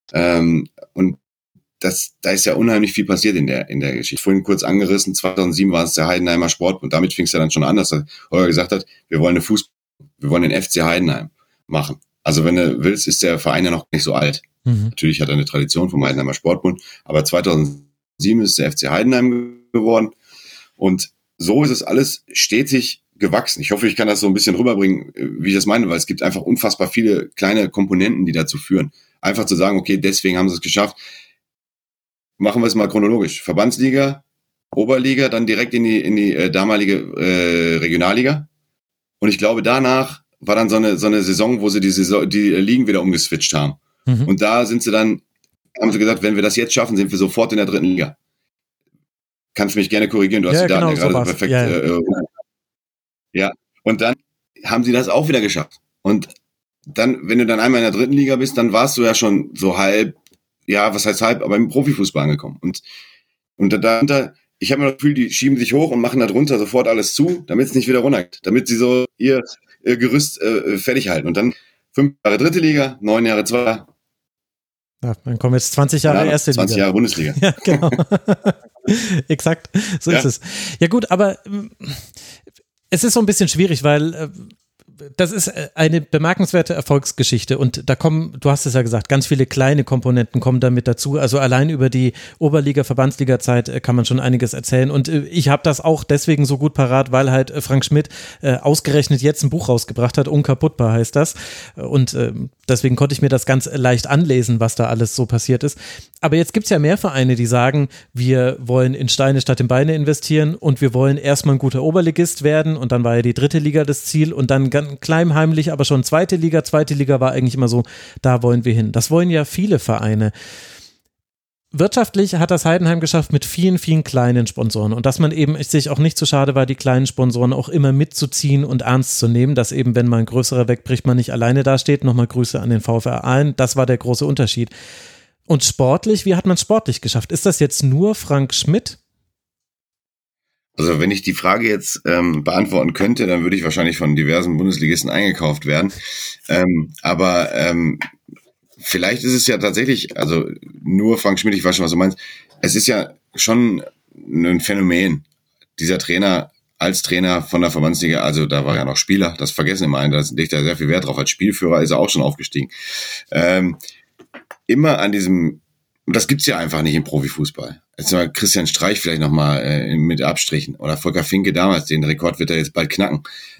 Und da ist ja unheimlich viel passiert in der Geschichte. Vorhin kurz angerissen, 2007 war es der Heidenheimer Sportbund. Damit fing es ja dann schon an, dass Holger gesagt hat, wir wollen den FC Heidenheim machen. Also wenn du willst, ist der Verein ja noch nicht so alt. Natürlich hat er eine Tradition vom Heidenheimer Sportbund, aber 2007 ist der FC Heidenheim geworden und so ist es alles stetig gewachsen. Ich hoffe, ich kann das so ein bisschen rüberbringen, wie ich das meine, weil es gibt einfach unfassbar viele kleine Komponenten, die dazu führen. Einfach zu sagen, okay, deswegen haben sie es geschafft. Machen wir es mal chronologisch. Verbandsliga, Oberliga, dann direkt in die damalige Regionalliga. Und ich glaube, danach war dann so eine Saison, wo sie die Ligen wieder umgeswitcht haben. Und da haben sie gesagt, wenn wir das jetzt schaffen, sind wir sofort in der 3. Liga. Kannst mich gerne korrigieren, du hast die Daten ja gerade so perfekt. Ja. Und dann haben sie das auch wieder geschafft. Und dann, wenn du dann einmal in der 3. Liga bist, dann warst du ja schon so halb, ja, was heißt halb, aber im Profifußball angekommen. Und dahinter, ich habe mir das Gefühl, die schieben sich hoch und machen da drunter sofort alles zu, damit es nicht wieder runtergeht, damit sie so ihr Gerüst fertig halten. Und dann 5 Jahre 3. Liga, 9 Jahre 2. Ja, dann kommen jetzt 20 Jahre erste Liga. 20 Jahre Bundesliga. Ja, genau. Exakt, so ist es. Ja gut, aber es ist so ein bisschen schwierig, weil das ist eine bemerkenswerte Erfolgsgeschichte und da kommen, du hast es ja gesagt, ganz viele kleine Komponenten kommen damit dazu. Also allein über die Oberliga, Verbandsliga-Zeit kann man schon einiges erzählen und ich habe das auch deswegen so gut parat, weil halt Frank Schmidt ausgerechnet jetzt ein Buch rausgebracht hat, Unkaputtbar heißt das und deswegen konnte ich mir das ganz leicht anlesen, was da alles so passiert ist. Aber jetzt gibt es ja mehr Vereine, die sagen, wir wollen in Steine statt in Beine investieren und wir wollen erstmal ein guter Oberligist werden und dann war ja die 3. Liga das Ziel und dann ganz kleinheimlich, aber schon 2. Liga. 2. Liga war eigentlich immer so, da wollen wir hin. Das wollen ja viele Vereine. Wirtschaftlich hat das Heidenheim geschafft mit vielen, vielen kleinen Sponsoren und dass man eben sich auch nicht so schade war, die kleinen Sponsoren auch immer mitzuziehen und ernst zu nehmen, dass eben, wenn mal ein größerer wegbricht, man nicht alleine dasteht. Nochmal Grüße an den VfR Aalen, das war der große Unterschied. Und sportlich, wie hat man es sportlich geschafft? Ist das jetzt nur Frank Schmidt Also wenn ich die Frage jetzt beantworten könnte, dann würde ich wahrscheinlich von diversen Bundesligisten eingekauft werden. Aber vielleicht ist es ja tatsächlich, also nur Frank Schmidt, ich weiß schon, was du meinst, es ist ja schon ein Phänomen, dieser Trainer als Trainer von der Verbandsliga, also da war ja noch Spieler, das vergessen immer einen, da legt er sehr viel Wert drauf, als Spielführer ist er auch schon aufgestiegen. Immer an diesem, das gibt's ja einfach nicht im Profifußball. Jetzt mal Christian Streich vielleicht nochmal mit Abstrichen oder Volker Finke damals, den Rekord wird er jetzt bald knacken.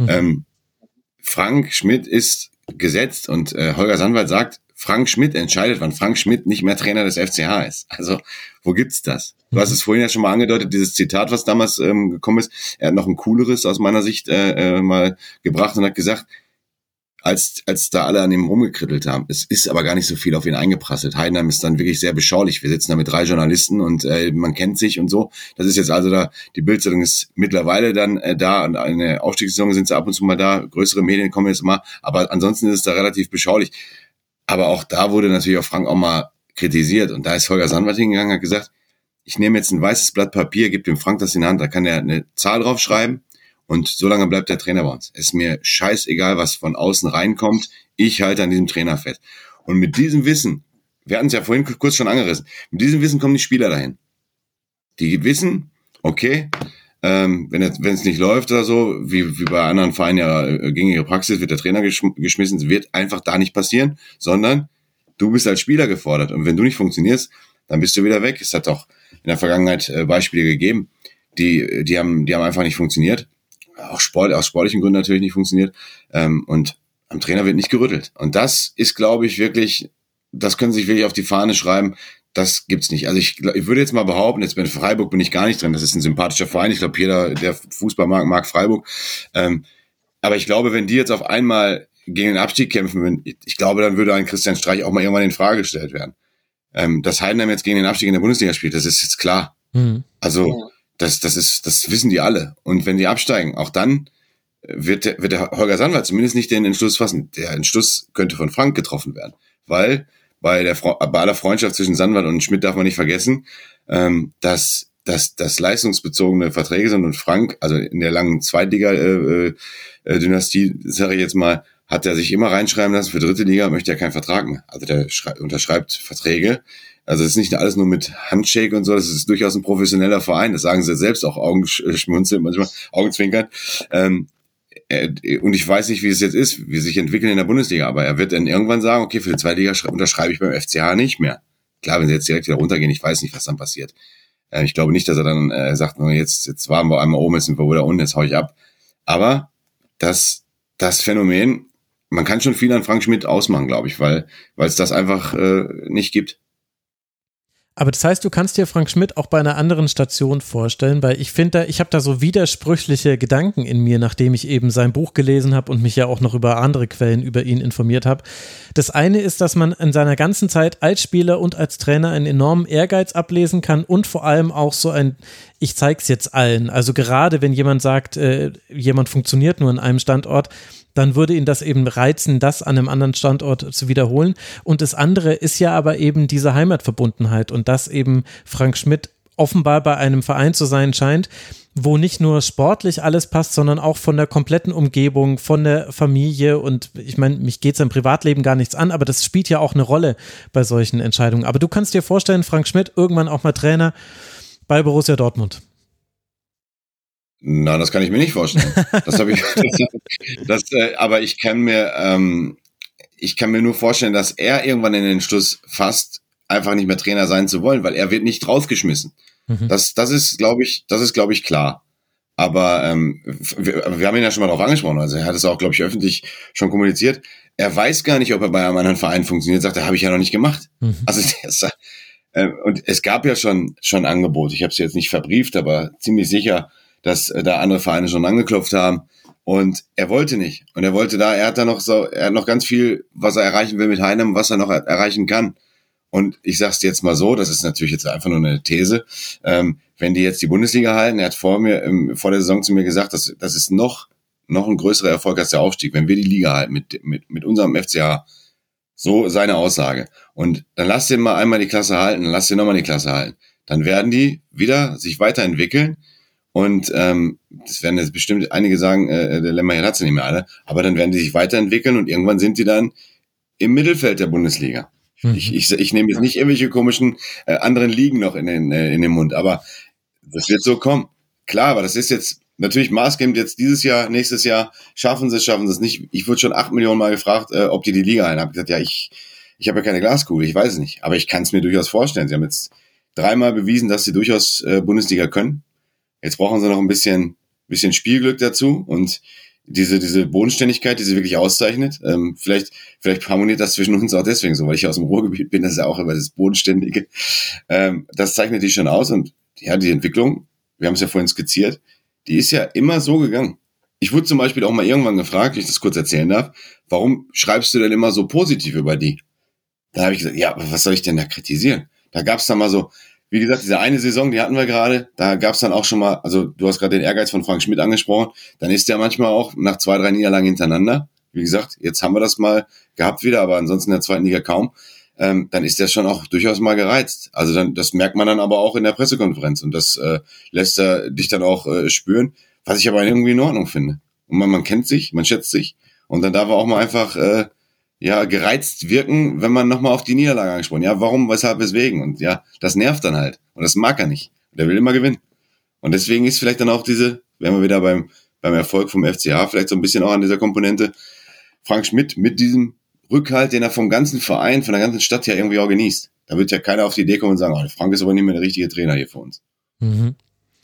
Frank Schmidt ist gesetzt und Holger Sandwald sagt, Frank Schmidt entscheidet, wann Frank Schmidt nicht mehr Trainer des FCH ist. Also, wo gibt's das? Du hast es vorhin ja schon mal angedeutet, dieses Zitat, was damals gekommen ist. Er hat noch ein cooleres aus meiner Sicht mal gebracht und hat gesagt, als da alle an ihm rumgekrittelt haben, es ist aber gar nicht so viel auf ihn eingeprasselt. Heidenheim ist dann wirklich sehr beschaulich. Wir sitzen da mit 3 Journalisten und man kennt sich und so. Das ist jetzt also da, die Bildzeitung ist mittlerweile dann da und eine Aufstiegssaison sind sie ab und zu mal da. Größere Medien kommen jetzt mal, aber ansonsten ist es da relativ beschaulich. Aber auch da wurde natürlich auch Frank auch mal kritisiert. Und da ist Holger Sandwald hingegangen, hat gesagt, ich nehme jetzt ein weißes Blatt Papier, gebe dem Frank das in die Hand, da kann er eine Zahl draufschreiben und so lange bleibt der Trainer bei uns. Es ist mir scheißegal, was von außen reinkommt, ich halte an diesem Trainer fest. Und mit diesem Wissen, wir hatten es ja vorhin kurz schon angerissen, mit diesem Wissen kommen die Spieler dahin. Die wissen, okay, wenn es nicht läuft oder so, wie bei anderen Vereinen ja gängige Praxis, wird der Trainer geschmissen, es wird einfach da nicht passieren, sondern du bist als Spieler gefordert und wenn du nicht funktionierst, dann bist du wieder weg. Es hat auch in der Vergangenheit Beispiele gegeben, die haben einfach nicht funktioniert, auch aus sportlichen Gründen natürlich nicht funktioniert und am Trainer wird nicht gerüttelt und das ist, glaube ich, wirklich, das können Sie sich wirklich auf die Fahne schreiben. Das gibt's nicht. Also ich würde jetzt mal behaupten, jetzt bei Freiburg bin ich gar nicht drin. Das ist ein sympathischer Verein. Ich glaube, jeder, der Fußball mag Freiburg. Aber ich glaube, wenn die jetzt auf einmal gegen den Abstieg kämpfen würden, ich glaube, dann würde ein Christian Streich auch mal irgendwann in Frage gestellt werden. Dass Heidenheim jetzt gegen den Abstieg in der Bundesliga spielt, das ist jetzt klar. Also das wissen die alle. Und wenn die absteigen, auch dann wird der Holger Sandwald zumindest nicht den Entschluss fassen. Der Entschluss könnte von Frank getroffen werden, weil bei aller Freundschaft zwischen Sandwald und Schmidt darf man nicht vergessen, dass leistungsbezogene Verträge sind und Frank, also in der langen Zweitliga-Dynastie, sage ich jetzt mal, hat er sich immer reinschreiben lassen, für 3. Liga möchte er keinen Vertrag mehr. Also der unterschreibt Verträge. Also es ist nicht alles nur mit Handshake und so, das ist durchaus ein professioneller Verein, das sagen sie selbst auch Augenschmunzeln, manchmal Augenzwinkern. Und ich weiß nicht, wie es jetzt ist, wie sich entwickeln in der Bundesliga, aber er wird dann irgendwann sagen, okay, für die 2. Liga unterschreibe ich beim FCH nicht mehr. Klar, wenn sie jetzt direkt wieder runtergehen, ich weiß nicht, was dann passiert. Ich glaube nicht, dass er dann sagt, jetzt waren wir einmal oben, jetzt sind wir wieder unten, jetzt hau ich ab. Aber das Phänomen, man kann schon viel an Frank Schmidt ausmachen, glaube ich, weil es das einfach nicht gibt. Aber das heißt, du kannst dir Frank Schmidt auch bei einer anderen Station vorstellen, weil ich finde, ich habe da so widersprüchliche Gedanken in mir, nachdem ich eben sein Buch gelesen habe und mich ja auch noch über andere Quellen über ihn informiert habe. Das eine ist, dass man in seiner ganzen Zeit als Spieler und als Trainer einen enormen Ehrgeiz ablesen kann und vor allem auch so ein, ich zeig's jetzt allen. Also gerade wenn jemand sagt, jemand funktioniert nur an einem Standort, dann würde ihn das eben reizen, das an einem anderen Standort zu wiederholen. Und das andere ist ja aber eben diese Heimatverbundenheit und dass eben Frank Schmidt offenbar bei einem Verein zu sein scheint, wo nicht nur sportlich alles passt, sondern auch von der kompletten Umgebung, von der Familie und ich meine, mich geht's im Privatleben gar nichts an, aber das spielt ja auch eine Rolle bei solchen Entscheidungen. Aber du kannst dir vorstellen, Frank Schmidt irgendwann auch mal Trainer bei Borussia Dortmund. Na, das kann ich mir nicht vorstellen. Aber ich kann mir nur vorstellen, dass er irgendwann in den Entschluss fasst, einfach nicht mehr Trainer sein zu wollen, weil er wird nicht rausgeschmissen. Das ist, glaube ich, klar. Aber wir haben ihn ja schon mal darauf angesprochen. Also er hat es auch, glaube ich, öffentlich schon kommuniziert. Er weiß gar nicht, ob er bei einem anderen Verein funktioniert. Sagt, habe ich ja noch nicht gemacht. Also und es gab ja schon Angebote. Ich habe es jetzt nicht verbrieft, aber ziemlich sicher, dass da andere Vereine schon angeklopft haben und er wollte nicht. Und er hat noch ganz viel, was er erreichen will mit Heidenheim, was er noch erreichen kann. Und ich sag's jetzt mal so, das ist natürlich jetzt einfach nur eine These, wenn die jetzt die Bundesliga halten, er hat vor der Saison zu mir gesagt, das ist noch ein größerer Erfolg als der Aufstieg, wenn wir die Liga halten mit unserem FCH. So seine Aussage. Und dann lass den mal einmal die Klasse halten, dann lass den nochmal die Klasse halten. Dann werden die wieder sich weiterentwickeln. Und das werden jetzt bestimmt einige sagen, der Lemmer hat sie nicht mehr alle, aber dann werden die sich weiterentwickeln und irgendwann sind die dann im Mittelfeld der Bundesliga. Ich nehme jetzt nicht irgendwelche komischen anderen Ligen noch in den Mund, aber das wird so kommen. Klar, aber das ist jetzt natürlich maßgebend jetzt dieses Jahr, nächstes Jahr, schaffen sie es nicht. Ich wurde schon 8 Millionen Mal gefragt, ob die Liga ein. Ich habe gesagt, ja, ich habe ja keine Glaskugel, ich weiß es nicht, aber ich kann es mir durchaus vorstellen. Sie haben jetzt 3-mal bewiesen, dass sie durchaus Bundesliga können. Jetzt brauchen sie noch ein bisschen Spielglück dazu und diese Bodenständigkeit, die sie wirklich auszeichnet. Vielleicht harmoniert das zwischen uns auch deswegen so, weil ich aus dem Ruhrgebiet bin, das ist ja auch immer das Bodenständige. Das zeichnet die schon aus und ja, die Entwicklung, wir haben es ja vorhin skizziert, die ist ja immer so gegangen. Ich wurde zum Beispiel auch mal irgendwann gefragt, wenn ich das kurz erzählen darf, warum schreibst du denn immer so positiv über die? Da habe ich gesagt, ja, aber was soll ich denn da kritisieren? Da gab es dann mal so, wie gesagt, diese eine Saison, die hatten wir gerade, da gab es dann auch schon mal, also du hast gerade den Ehrgeiz von Frank Schmidt angesprochen, dann ist der manchmal auch nach 2, 3 Niederlagen hintereinander, wie gesagt, jetzt haben wir das mal gehabt wieder, aber ansonsten in der zweiten Liga kaum, dann ist der schon auch durchaus mal gereizt. Also dann, das merkt man dann aber auch in der Pressekonferenz und das lässt er dich dann auch spüren, was ich aber irgendwie in Ordnung finde. Und man kennt sich, man schätzt sich und dann darf er auch mal einfach gereizt wirken, wenn man nochmal auf die Niederlage angesprochen. Ja, warum, weshalb, weswegen? Und ja, das nervt dann halt. Und das mag er nicht. Und er will immer gewinnen. Und deswegen ist vielleicht dann auch wären wir wieder beim Erfolg vom FCH, vielleicht so ein bisschen auch an dieser Komponente, Frank Schmidt mit diesem Rückhalt, den er vom ganzen Verein, von der ganzen Stadt ja irgendwie auch genießt. Da wird ja keiner auf die Idee kommen und sagen, Frank ist aber nicht mehr der richtige Trainer hier für uns. Mhm.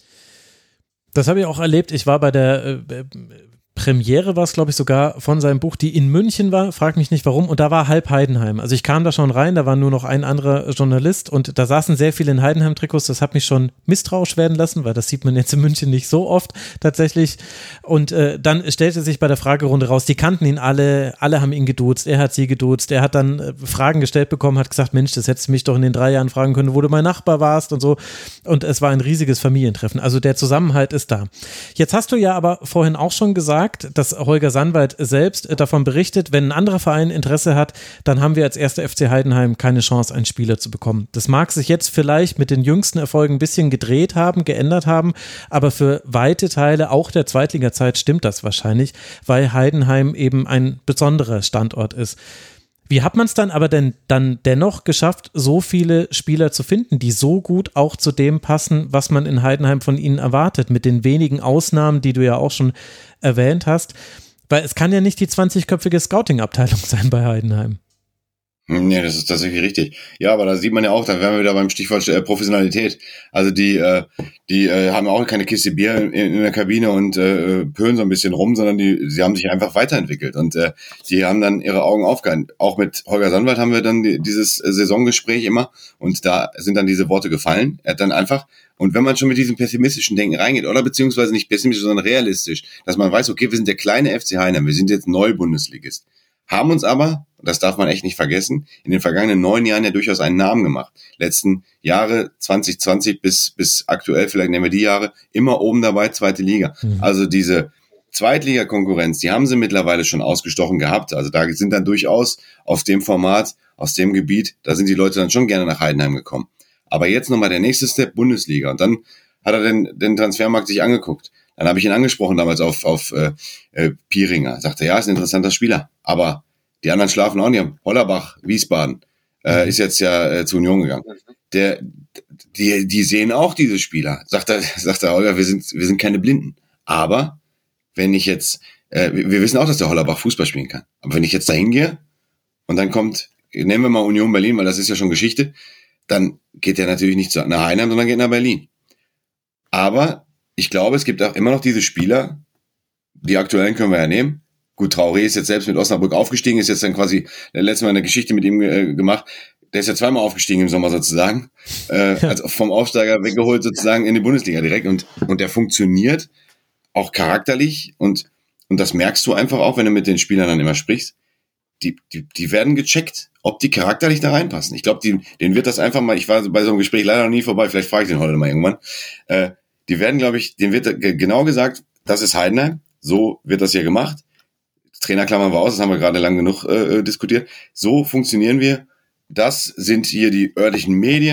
Das habe ich auch erlebt. Ich war bei der Premiere, war es glaube ich sogar, von seinem Buch, die in München war, frag mich nicht warum, und da war halb Heidenheim. Also ich kam da schon rein, da war nur noch ein anderer Journalist und da saßen sehr viele in Heidenheim-Trikots, das hat mich schon misstrauisch werden lassen, weil das sieht man jetzt in München nicht so oft tatsächlich. Und dann stellte sich bei der Fragerunde raus, die kannten ihn alle haben ihn geduzt, er hat sie geduzt, er hat dann Fragen gestellt bekommen, hat gesagt, Mensch, das hättest du mich doch in den 3 Jahren fragen können, wo du mein Nachbar warst und so. Und es war ein riesiges Familientreffen. Also der Zusammenhalt ist da. Jetzt hast du ja aber vorhin auch schon gesagt, dass Holger Sandwald selbst davon berichtet, wenn ein anderer Verein Interesse hat, dann haben wir als erster FC Heidenheim keine Chance, einen Spieler zu bekommen. Das mag sich jetzt vielleicht mit den jüngsten Erfolgen ein bisschen gedreht haben, geändert haben, aber für weite Teile auch der Zweitliga-Zeit stimmt das wahrscheinlich, weil Heidenheim eben ein besonderer Standort ist. Wie hat man es dann aber dann dennoch geschafft, so viele Spieler zu finden, die so gut auch zu dem passen, was man in Heidenheim von ihnen erwartet, mit den wenigen Ausnahmen, die du ja auch schon erwähnt hast? Weil es kann ja nicht die 20-köpfige Scouting-Abteilung sein bei Heidenheim. Nee, das ist tatsächlich richtig. Ja, aber da sieht man ja auch, da wären wir wieder beim Stichwort Professionalität. Also die haben auch keine Kiste Bier in der Kabine und pölen so ein bisschen rum, sondern sie haben sich einfach weiterentwickelt und die haben dann ihre Augen aufgehalten. Auch mit Holger Sandwald haben wir dann dieses Saisongespräch immer und da sind dann diese Worte gefallen. Er hat dann einfach, und wenn man schon mit diesem pessimistischen Denken reingeht, oder beziehungsweise nicht pessimistisch, sondern realistisch, dass man weiß, okay, wir sind der kleine FC Heidenheim, wir sind jetzt Neu-Bundesligist, haben uns aber, das darf man echt nicht vergessen, in den vergangenen 9 Jahren ja durchaus einen Namen gemacht. Letzten Jahre, 2020 bis aktuell, vielleicht nehmen wir die Jahre, immer oben dabei, zweite Liga. Also diese Zweitliga-Konkurrenz, die haben sie mittlerweile schon ausgestochen gehabt. Also da sind dann durchaus auf dem Format, aus dem Gebiet, da sind die Leute dann schon gerne nach Heidenheim gekommen. Aber jetzt nochmal der nächste Step, Bundesliga. Und dann hat er den Transfermarkt sich angeguckt. Dann habe ich ihn angesprochen damals auf Pieringer. Sagte, ja, ist ein interessanter Spieler. Aber die anderen schlafen auch nicht. Hollerbach, Wiesbaden, ist jetzt ja zur Union gegangen. Die sehen auch diese Spieler. Sagt er, Holger, wir sind keine Blinden. Aber wenn ich jetzt, wir wissen auch, dass der Hollerbach Fußball spielen kann. Aber wenn ich jetzt da hingehe und dann kommt, nehmen wir mal Union Berlin, weil das ist ja schon Geschichte, dann geht er natürlich nicht nach Heidenheim, sondern geht nach Berlin. Aber ich glaube, es gibt auch immer noch diese Spieler, die aktuellen können wir ja nehmen. Gut, Traoré ist jetzt selbst mit Osnabrück aufgestiegen, ist jetzt dann quasi letztes Mal eine Geschichte mit ihm gemacht. Der ist ja 2-mal aufgestiegen im Sommer sozusagen. Also vom Aufsteiger weggeholt sozusagen in die Bundesliga direkt. Und der funktioniert auch charakterlich. Und das merkst du einfach auch, wenn du mit den Spielern dann immer sprichst. Die werden gecheckt, ob die charakterlich da reinpassen. Ich glaube, denen wird das einfach mal, ich war bei so einem Gespräch leider noch nie vorbei, vielleicht frage ich den heute mal irgendwann. Die werden, glaube ich, denen wird genau gesagt, das ist Heidenheim, so wird das hier gemacht. Trainer klammern wir aus, das haben wir gerade lang genug diskutiert. So funktionieren wir. Das sind hier die örtlichen Medien.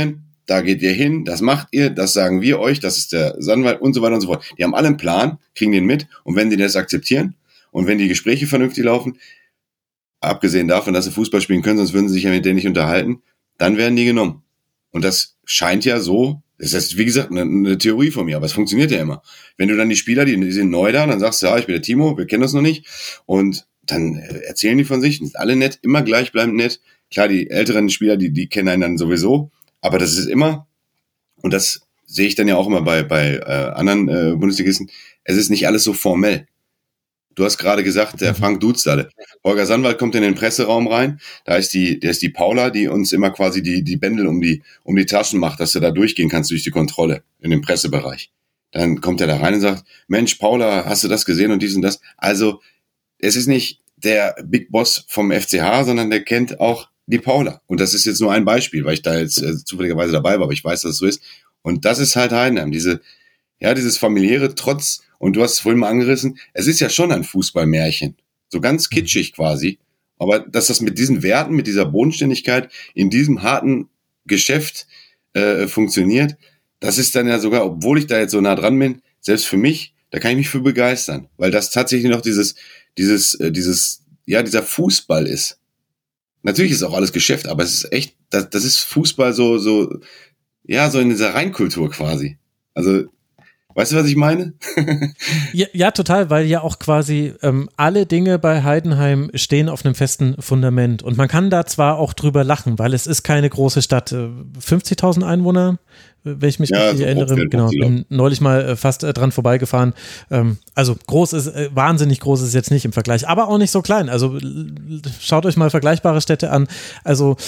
da geht ihr hin, das macht ihr, das sagen wir euch, das ist der Sandwald und so weiter und so fort. Die haben alle einen Plan, kriegen den mit und wenn die das akzeptieren und wenn die Gespräche vernünftig laufen, abgesehen davon, dass sie Fußball spielen können, sonst würden sie sich ja mit denen nicht unterhalten, dann werden die genommen. Und das scheint ja so, das ist wie gesagt eine Theorie von mir, aber es funktioniert ja immer. Wenn du dann die Spieler, die sind neu da, dann sagst du, ja, ich bin der Timo, wir kennen das noch nicht und dann erzählen die von sich, sind alle nett, immer gleichbleibend nett. Klar, die älteren Spieler, die kennen einen dann sowieso, aber das ist immer, und das sehe ich dann ja auch immer bei anderen Bundesligisten, es ist nicht alles so formell. Du hast gerade gesagt, der Frank Dutzler, Holger Sandwald kommt in den Presseraum rein, da ist die Paula, die uns immer quasi die Bändel um die Taschen macht, dass du da durchgehen kannst durch die Kontrolle in dem Pressebereich. Dann kommt er da rein und sagt, Mensch, Paula, hast du das gesehen und dies und das? Also, es ist nicht der Big Boss vom FCH, sondern der kennt auch die Paula. Und das ist jetzt nur ein Beispiel, weil ich da jetzt zufälligerweise dabei war, aber ich weiß, dass es so ist. Und das ist halt Heidenheim, dieses familiäre Trotz, und du hast es vorhin mal angerissen, es ist ja schon ein Fußballmärchen. So ganz kitschig quasi. Aber dass das mit diesen Werten, mit dieser Bodenständigkeit in diesem harten Geschäft funktioniert, das ist dann ja sogar, obwohl ich da jetzt so nah dran bin, selbst für mich, da kann ich mich für begeistern. Weil das tatsächlich noch dieser Fußball ist. Natürlich ist auch alles Geschäft, aber es ist echt, das ist Fußball so in dieser Reinkultur quasi. Also, weißt du, was ich meine? Ja, total, weil ja auch quasi alle Dinge bei Heidenheim stehen auf einem festen Fundament. Und man kann da zwar auch drüber lachen, weil es ist keine große Stadt. 50.000 Einwohner, wenn ich mich richtig erinnere. Genau, bin neulich mal fast dran vorbeigefahren. Also wahnsinnig groß ist jetzt nicht im Vergleich, aber auch nicht so klein. Also schaut euch mal vergleichbare Städte an. Also,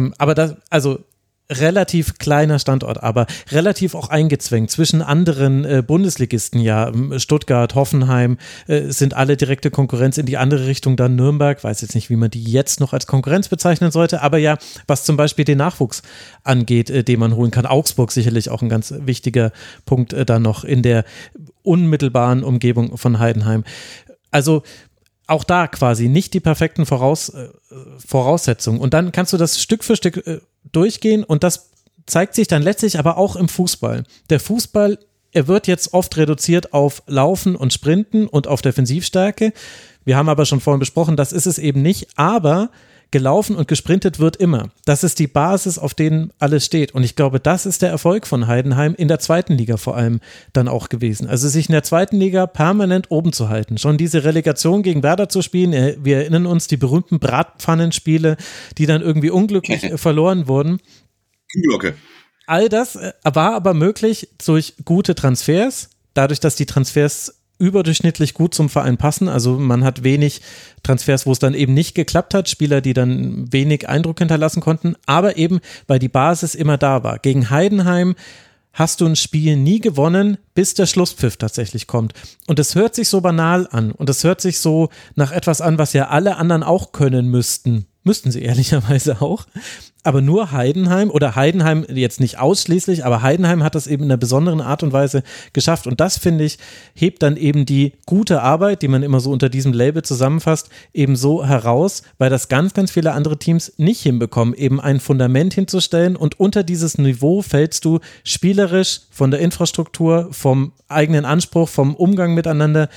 relativ kleiner Standort, aber relativ auch eingezwängt zwischen anderen Bundesligisten, ja, Stuttgart, Hoffenheim sind alle direkte Konkurrenz in die andere Richtung, dann Nürnberg, weiß jetzt nicht, wie man die jetzt noch als Konkurrenz bezeichnen sollte, aber ja, was zum Beispiel den Nachwuchs angeht, den man holen kann, Augsburg sicherlich auch ein ganz wichtiger Punkt dann noch in der unmittelbaren Umgebung von Heidenheim. Also auch da quasi nicht die perfekten Voraussetzungen. Und dann kannst du das Stück für Stück durchgehen und das zeigt sich dann letztlich aber auch im Fußball. Der Fußball, er wird jetzt oft reduziert auf Laufen und Sprinten und auf Defensivstärke. Wir haben aber schon vorhin besprochen, das ist es eben nicht, aber gelaufen und gesprintet wird immer. Das ist die Basis, auf denen alles steht. Und ich glaube, das ist der Erfolg von Heidenheim in der zweiten Liga vor allem dann auch gewesen. Also sich in der zweiten Liga permanent oben zu halten. Schon diese Relegation gegen Werder zu spielen. Wir erinnern uns die berühmten Bratpfannenspiele, die dann irgendwie unglücklich verloren wurden. Kuhglocke. All das war aber möglich durch gute Transfers. Dadurch, dass die Transfers überdurchschnittlich gut zum Verein passen. Also man hat wenig Transfers, wo es dann eben nicht geklappt hat, Spieler, die dann wenig Eindruck hinterlassen konnten, aber eben, weil die Basis immer da war. Gegen Heidenheim hast du ein Spiel nie gewonnen, bis der Schlusspfiff tatsächlich kommt. Und es hört sich so banal an und es hört sich so nach etwas an, was ja alle anderen auch können müssten. Müssten sie ehrlicherweise auch. Aber nur Heidenheim oder Heidenheim jetzt nicht ausschließlich, aber Heidenheim hat das eben in einer besonderen Art und Weise geschafft. Und das, finde ich, hebt dann eben die gute Arbeit, die man immer so unter diesem Label zusammenfasst, eben so heraus, weil das ganz, ganz viele andere Teams nicht hinbekommen, eben ein Fundament hinzustellen. Und unter dieses Niveau fällst du spielerisch von der Infrastruktur, vom eigenen Anspruch, vom Umgang miteinander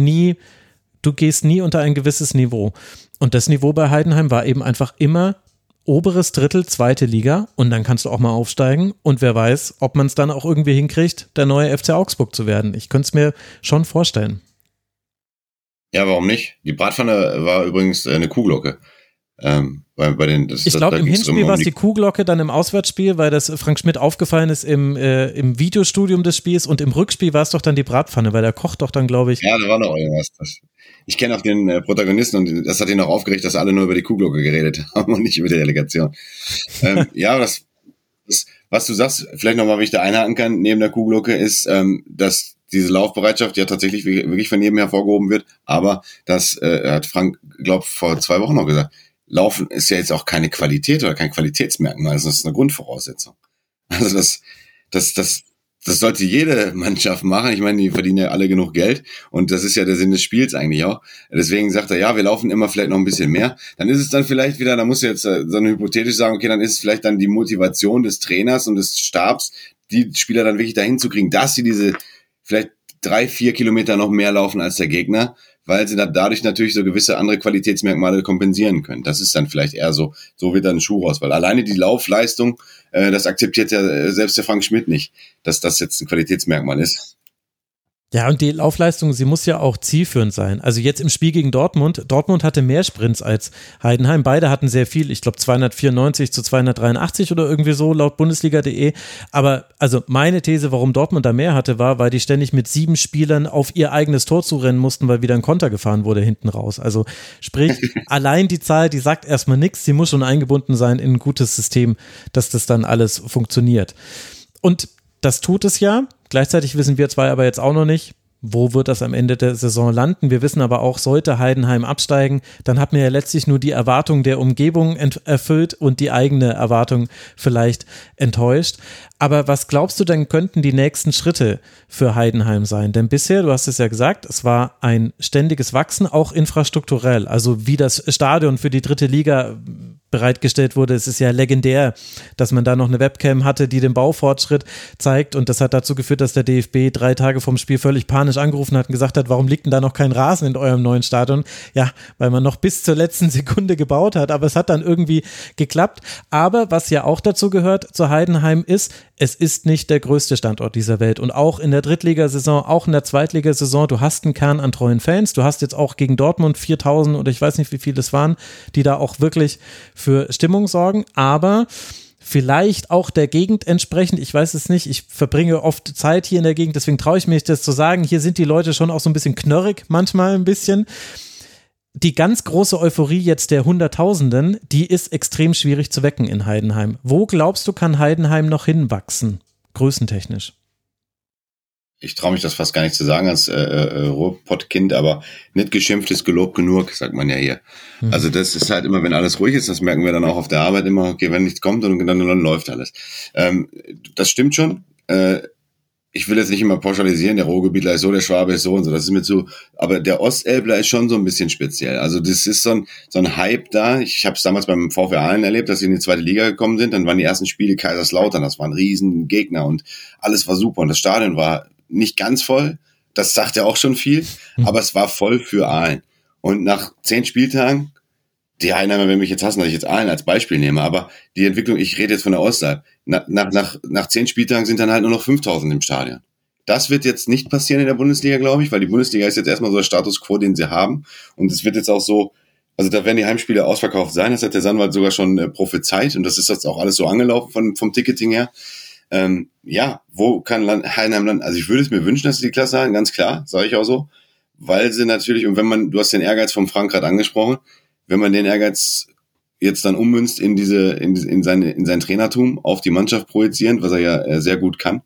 du gehst nie unter ein gewisses Niveau. Und das Niveau bei Heidenheim war eben einfach immer oberes Drittel, zweite Liga und dann kannst du auch mal aufsteigen und wer weiß, ob man es dann auch irgendwie hinkriegt, der neue FC Augsburg zu werden. Ich könnte es mir schon vorstellen. Ja, warum nicht? Die Bratpfanne war übrigens eine Kuhglocke. Ich glaube, im Hinspiel war es die Kuhglocke, dann im Auswärtsspiel, weil das Frank Schmidt aufgefallen ist im Videostudium des Spiels und im Rückspiel war es doch dann die Bratpfanne, weil der kocht doch dann, glaube ich. Ja, da war noch irgendwas. Ich kenne auch den Protagonisten und das hat ihn auch aufgeregt, dass alle nur über die Kuhglocke geredet haben und nicht über die Relegation. Ja, was du sagst, vielleicht nochmal, wie ich da einhaken kann, neben der Kuhglocke ist, dass diese Laufbereitschaft ja tatsächlich wirklich von jedem hervorgehoben wird, aber das hat Frank, glaube ich, vor 2 Wochen noch gesagt, Laufen ist ja jetzt auch keine Qualität oder kein Qualitätsmerkmal, das ist eine Grundvoraussetzung. Also das das sollte jede Mannschaft machen. Ich meine, die verdienen ja alle genug Geld und das ist ja der Sinn des Spiels eigentlich auch. Deswegen sagt er, ja, wir laufen immer vielleicht noch ein bisschen mehr. Dann ist es dann vielleicht wieder, da musst du jetzt so eine hypothetisch sagen, okay, dann ist es vielleicht dann die Motivation des Trainers und des Stabs, die Spieler dann wirklich dahin zu kriegen, dass sie diese vielleicht 3-4 Kilometer noch mehr laufen als der Gegner, weil sie dann dadurch natürlich so gewisse andere Qualitätsmerkmale kompensieren können. Das ist dann vielleicht eher so wird dann ein Schuh raus, weil alleine die Laufleistung, das akzeptiert ja selbst der Frank Schmidt nicht, dass das jetzt ein Qualitätsmerkmal ist. Ja, und die Laufleistung, sie muss ja auch zielführend sein. Also jetzt im Spiel gegen Dortmund hatte mehr Sprints als Heidenheim. Beide hatten sehr viel, ich glaube 294 zu 283 oder irgendwie so laut Bundesliga.de. Aber also meine These, warum Dortmund da mehr hatte, war, weil die ständig mit 7 Spielern auf ihr eigenes Tor zurennen mussten, weil wieder ein Konter gefahren wurde hinten raus. Also sprich, allein die Zahl, die sagt erstmal nichts, sie muss schon eingebunden sein in ein gutes System, dass das dann alles funktioniert. Und das tut es ja. Gleichzeitig wissen wir zwei aber jetzt auch noch nicht, wo wird das am Ende der Saison landen. Wir wissen aber auch, sollte Heidenheim absteigen, dann hat man ja letztlich nur die Erwartung der Umgebung erfüllt und die eigene Erwartung vielleicht enttäuscht. Aber was glaubst du denn, könnten die nächsten Schritte für Heidenheim sein? Denn bisher, du hast es ja gesagt, es war ein ständiges Wachsen, auch infrastrukturell. Also wie das Stadion für die 3. Liga bereitgestellt wurde. Es ist ja legendär, dass man da noch eine Webcam hatte, die den Baufortschritt zeigt, und das hat dazu geführt, dass der DFB 3 Tage vorm Spiel völlig panisch angerufen hat und gesagt hat, warum liegt denn da noch kein Rasen in eurem neuen Stadion? Ja, weil man noch bis zur letzten Sekunde gebaut hat, aber es hat dann irgendwie geklappt. Aber was ja auch dazu gehört zu Heidenheim ist, es ist nicht der größte Standort dieser Welt, und auch in der Drittligasaison, auch in der Zweitligasaison, du hast einen Kern an treuen Fans, du hast jetzt auch gegen Dortmund 4.000 oder ich weiß nicht, wie viele es waren, die da auch wirklich für Stimmung sorgen, aber vielleicht auch der Gegend entsprechend, ich weiß es nicht, ich verbringe oft Zeit hier in der Gegend, deswegen traue ich mich das zu sagen, hier sind die Leute schon auch so ein bisschen knörrig, manchmal ein bisschen. Die ganz große Euphorie jetzt der Hunderttausenden, die ist extrem schwierig zu wecken in Heidenheim. Wo glaubst du, kann Heidenheim noch hinwachsen, größentechnisch? Ich traue mich das fast gar nicht zu sagen als Ruhrpott-Kind, aber nicht geschimpft ist gelobt genug, sagt man ja hier. Also das ist halt immer, wenn alles ruhig ist, das merken wir dann auch auf der Arbeit immer, okay, wenn nichts kommt und dann läuft alles. Das stimmt schon. Ich will jetzt nicht immer pauschalisieren, der Ruhrgebietler ist so, der Schwabe ist so und so, das ist mir zu, aber der Ostelbler ist schon so ein bisschen speziell. Also das ist so ein Hype da. Ich habe es damals beim VfR Aalen erlebt, dass sie in die 2. Liga gekommen sind, dann waren die ersten Spiele Kaiserslautern, das waren riesen Gegner und alles war super und das Stadion war nicht ganz voll, das sagt ja auch schon viel, aber es war voll für Aalen. Und nach 10 Spieltagen, die Heidenheimer werden mich jetzt hassen, dass ich jetzt Aalen als Beispiel nehme, aber die Entwicklung, ich rede jetzt von der Ostalb, nach 10 Spieltagen sind dann halt nur noch 5.000 im Stadion. Das wird jetzt nicht passieren in der Bundesliga, glaube ich, weil die Bundesliga ist jetzt erstmal so der Status quo, den sie haben, und es wird jetzt auch so, also da werden die Heimspiele ausverkauft sein, das hat der Sandwald sogar schon prophezeit, und das ist jetzt auch alles so angelaufen vom Ticketing her. Ja, wo kann Heidenheim landen? Also ich würde es mir wünschen, dass sie die Klasse halten, ganz klar, sage ich auch so, weil sie natürlich, und wenn man, du hast den Ehrgeiz vom Frank gerade angesprochen, wenn man den Ehrgeiz jetzt dann ummünzt in sein Trainertum, auf die Mannschaft projizierend, was er ja sehr gut kann,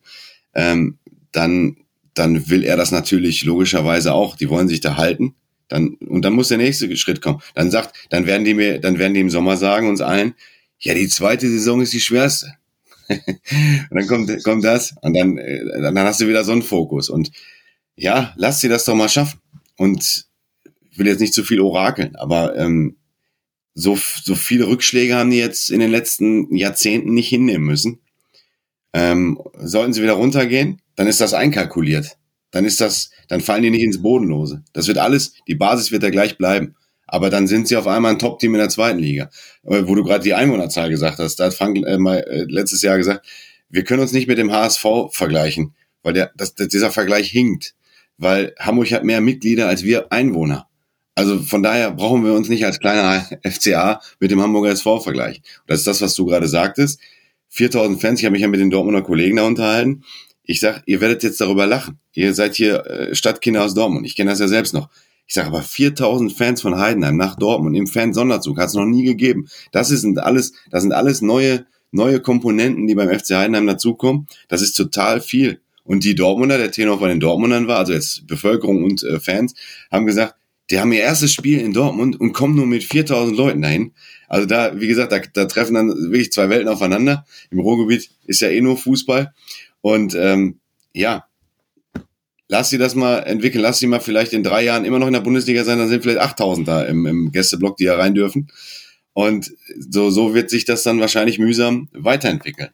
dann will er das natürlich logischerweise auch, die wollen sich da halten, und dann muss der nächste Schritt kommen. Dann werden die im Sommer sagen uns allen, ja, die 2. Saison ist die schwerste. Und dann kommt das und dann hast du wieder so einen Fokus, und ja, lass sie das doch mal schaffen, und ich will jetzt nicht zu viel orakeln, aber so viele Rückschläge haben die jetzt in den letzten Jahrzehnten nicht hinnehmen müssen. Sollten sie wieder runtergehen, dann ist das einkalkuliert, dann fallen die nicht ins Bodenlose, das wird alles, die Basis wird da gleich bleiben. Aber dann sind sie auf einmal ein Top-Team in der 2. Liga. Wo du gerade die Einwohnerzahl gesagt hast, da hat Frank letztes Jahr gesagt, wir können uns nicht mit dem HSV vergleichen, weil dieser Vergleich hinkt, weil Hamburg hat mehr Mitglieder als wir Einwohner. Also von daher brauchen wir uns nicht als kleiner FCA mit dem Hamburger SV vergleichen. Das ist das, was du gerade sagtest. 4.000 Fans, ich habe mich ja mit den Dortmunder Kollegen da unterhalten. Ich sag, ihr werdet jetzt darüber lachen. Ihr seid hier Stadtkinder aus Dortmund. Ich kenne das ja selbst noch. Ich sage aber 4.000 Fans von Heidenheim nach Dortmund im Fansonderzug hat es noch nie gegeben. Das sind alles neue Komponenten, die beim FC Heidenheim dazukommen. Das ist total viel. Und die Dortmunder, der Tenor von den Dortmundern war, also jetzt Bevölkerung und Fans, haben gesagt, die haben ihr erstes Spiel in Dortmund und kommen nur mit 4.000 Leuten dahin. Also da, wie gesagt, da treffen dann wirklich 2 Welten aufeinander. Im Ruhrgebiet ist ja nur Fußball. Und ja, lass sie das mal entwickeln, lass sie mal vielleicht in 3 Jahren immer noch in der Bundesliga sein, dann sind vielleicht 8.000 da im Gästeblock, die da rein dürfen. Und so wird sich das dann wahrscheinlich mühsam weiterentwickeln.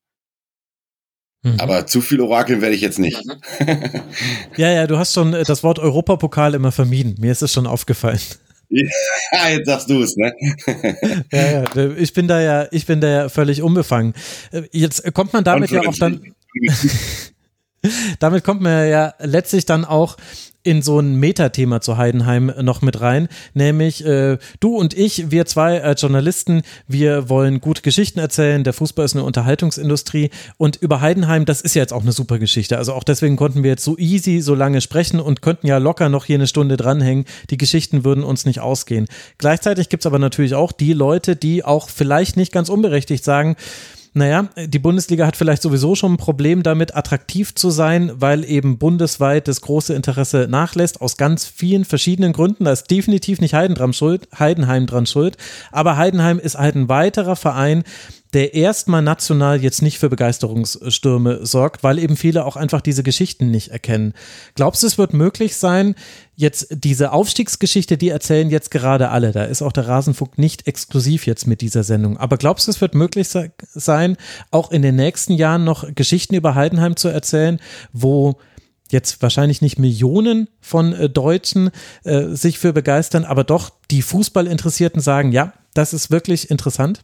Aber zu viel orakeln werde ich jetzt nicht. Ja, du hast schon das Wort Europapokal immer vermieden. Mir ist es schon aufgefallen. Ja, jetzt sagst du es, ne? Ja, ich bin da ja völlig unbefangen. Jetzt kommt man damit ja auch dann, damit kommt man ja letztlich dann auch in so ein Metathema zu Heidenheim noch mit rein, nämlich du und ich, wir zwei als Journalisten, wir wollen gute Geschichten erzählen, der Fußball ist eine Unterhaltungsindustrie und über Heidenheim, das ist ja jetzt auch eine super Geschichte, also auch deswegen konnten wir jetzt so easy so lange sprechen und könnten ja locker noch hier eine Stunde dranhängen, die Geschichten würden uns nicht ausgehen. Gleichzeitig gibt es aber natürlich auch die Leute, die auch vielleicht nicht ganz unberechtigt sagen, naja, die Bundesliga hat vielleicht sowieso schon ein Problem damit, attraktiv zu sein, weil eben bundesweit das große Interesse nachlässt, aus ganz vielen verschiedenen Gründen. Da ist definitiv nicht Heidenheim dran schuld, aber Heidenheim ist halt ein weiterer Verein, der erstmal national jetzt nicht für Begeisterungsstürme sorgt, weil eben viele auch einfach diese Geschichten nicht erkennen. Glaubst du, es wird möglich sein, jetzt diese Aufstiegsgeschichte, die erzählen jetzt gerade alle, da ist auch der Rasenfunk nicht exklusiv jetzt mit dieser Sendung, aber glaubst du, es wird möglich sein, auch in den nächsten Jahren noch Geschichten über Heidenheim zu erzählen, wo jetzt wahrscheinlich nicht Millionen von Deutschen sich für begeistern, aber doch die Fußballinteressierten sagen, ja, das ist wirklich interessant?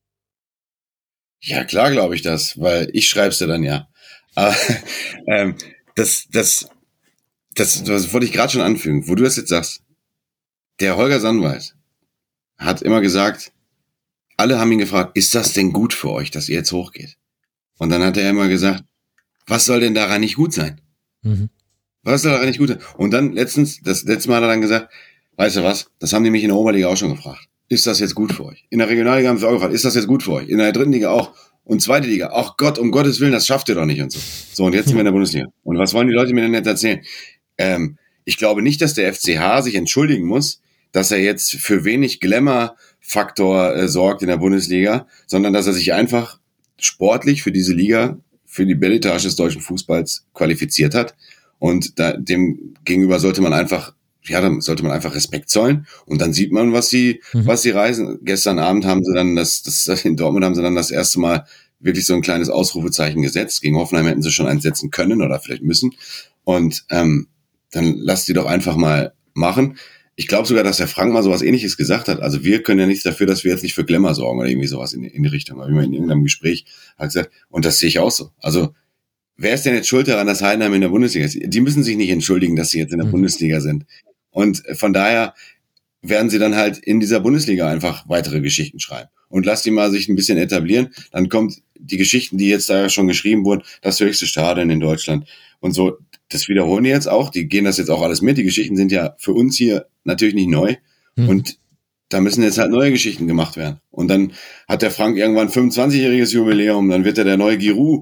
Ja, klar glaube ich das, weil ich schreib's ja dann ja. Aber das wollte ich gerade schon anfügen, wo du das jetzt sagst. Der Holger Sandweiß hat immer gesagt, alle haben ihn gefragt, ist das denn gut für euch, dass ihr jetzt hochgeht? Und dann hat er immer gesagt, was soll denn daran nicht gut sein? Was soll daran nicht gut sein? Und dann das letzte Mal hat er dann gesagt, weißt du was, das haben die mich in der Oberliga auch schon gefragt. Ist das jetzt gut für euch? In der Regionalliga haben sie auch gefragt, ist das jetzt gut für euch? In der dritten Liga auch. Und zweite Liga, ach Gott, um Gottes Willen, das schafft ihr doch nicht und so. So, und jetzt sind wir in der Bundesliga. Und was wollen die Leute mir denn jetzt erzählen? Ich glaube nicht, dass der FCH sich entschuldigen muss, dass er jetzt für wenig Glamour-Faktor sorgt in der Bundesliga, sondern dass er sich einfach sportlich für diese Liga, für die Belitage des deutschen Fußballs qualifiziert hat. Und dem gegenüber sollte man einfach Respekt zollen und dann sieht man, was sie reisen. Gestern Abend haben sie dann in Dortmund haben sie dann das erste Mal wirklich so ein kleines Ausrufezeichen gesetzt. Gegen Hoffenheim hätten sie schon eins setzen können oder vielleicht müssen. Und dann lasst die doch einfach mal machen. Ich glaube sogar, dass der Frank mal sowas Ähnliches gesagt hat. Also wir können ja nichts dafür, dass wir jetzt nicht für Glamour sorgen oder irgendwie sowas in die Richtung. Aber in irgendeinem Gespräch hat gesagt, und das sehe ich auch so. Also wer ist denn jetzt schuld daran, dass Heidenheim in der Bundesliga ist? Die müssen sich nicht entschuldigen, dass sie jetzt in der Bundesliga sind. Und von daher werden sie dann halt in dieser Bundesliga einfach weitere Geschichten schreiben. Und lass die mal sich ein bisschen etablieren. Dann kommt die Geschichten, die jetzt da schon geschrieben wurden, das höchste Stadion in Deutschland. Und so, das wiederholen die jetzt auch. Die gehen das jetzt auch alles mit. Die Geschichten sind ja für uns hier natürlich nicht neu. Und da müssen jetzt halt neue Geschichten gemacht werden. Und dann hat der Frank irgendwann 25-jähriges Jubiläum. Dann wird er der neue Giroud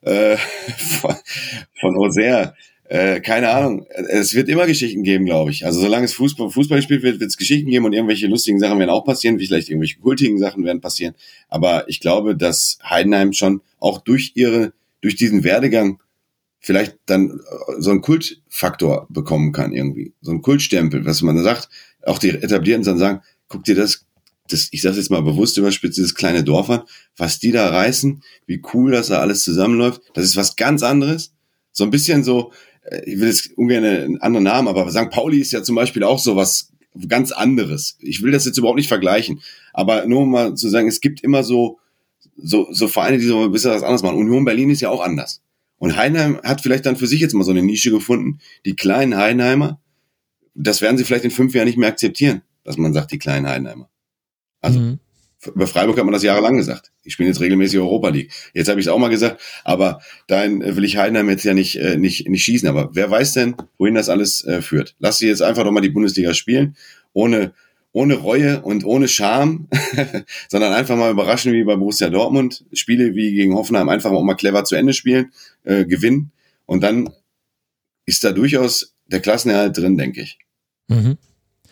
von Auxerre. Keine Ahnung. Es wird immer Geschichten geben, glaube ich. Also solange es Fußball gespielt wird, wird es Geschichten geben und irgendwelche lustigen Sachen werden auch passieren, wie vielleicht irgendwelche kultigen Sachen werden passieren. Aber ich glaube, dass Heidenheim schon auch durch diesen Werdegang vielleicht dann so einen Kultfaktor bekommen kann irgendwie. So einen Kultstempel, was man da sagt. Auch die Etablierten dann sagen, guck dir das, ich sage jetzt mal bewusst überspitzt, dieses kleine Dorf an, was die da reißen, wie cool das da alles zusammenläuft. Das ist was ganz anderes. So ein bisschen so, ich will jetzt ungern einen anderen Namen, aber St. Pauli ist ja zum Beispiel auch so was ganz anderes. Ich will das jetzt überhaupt nicht vergleichen, aber nur mal zu sagen, es gibt immer so Vereine, die so ein bisschen was anderes machen. Union Berlin ist ja auch anders. Und Heidenheim hat vielleicht dann für sich jetzt mal so eine Nische gefunden. Die kleinen Heidenheimer, das werden sie vielleicht in 5 Jahren nicht mehr akzeptieren, dass man sagt, die kleinen Heidenheimer. Also über Freiburg hat man das jahrelang gesagt. Die spielen jetzt regelmäßig Europa League. Jetzt habe ich es auch mal gesagt, aber dahin will ich Heidenheim jetzt ja nicht schießen. Aber wer weiß denn, wohin das alles führt? Lass sie jetzt einfach doch mal die Bundesliga spielen, ohne Reue und ohne Scham, sondern einfach mal überraschen wie bei Borussia Dortmund. Spiele wie gegen Hoffenheim einfach auch mal clever zu Ende spielen, gewinnen. Und dann ist da durchaus der Klassenerhalt drin, denke ich.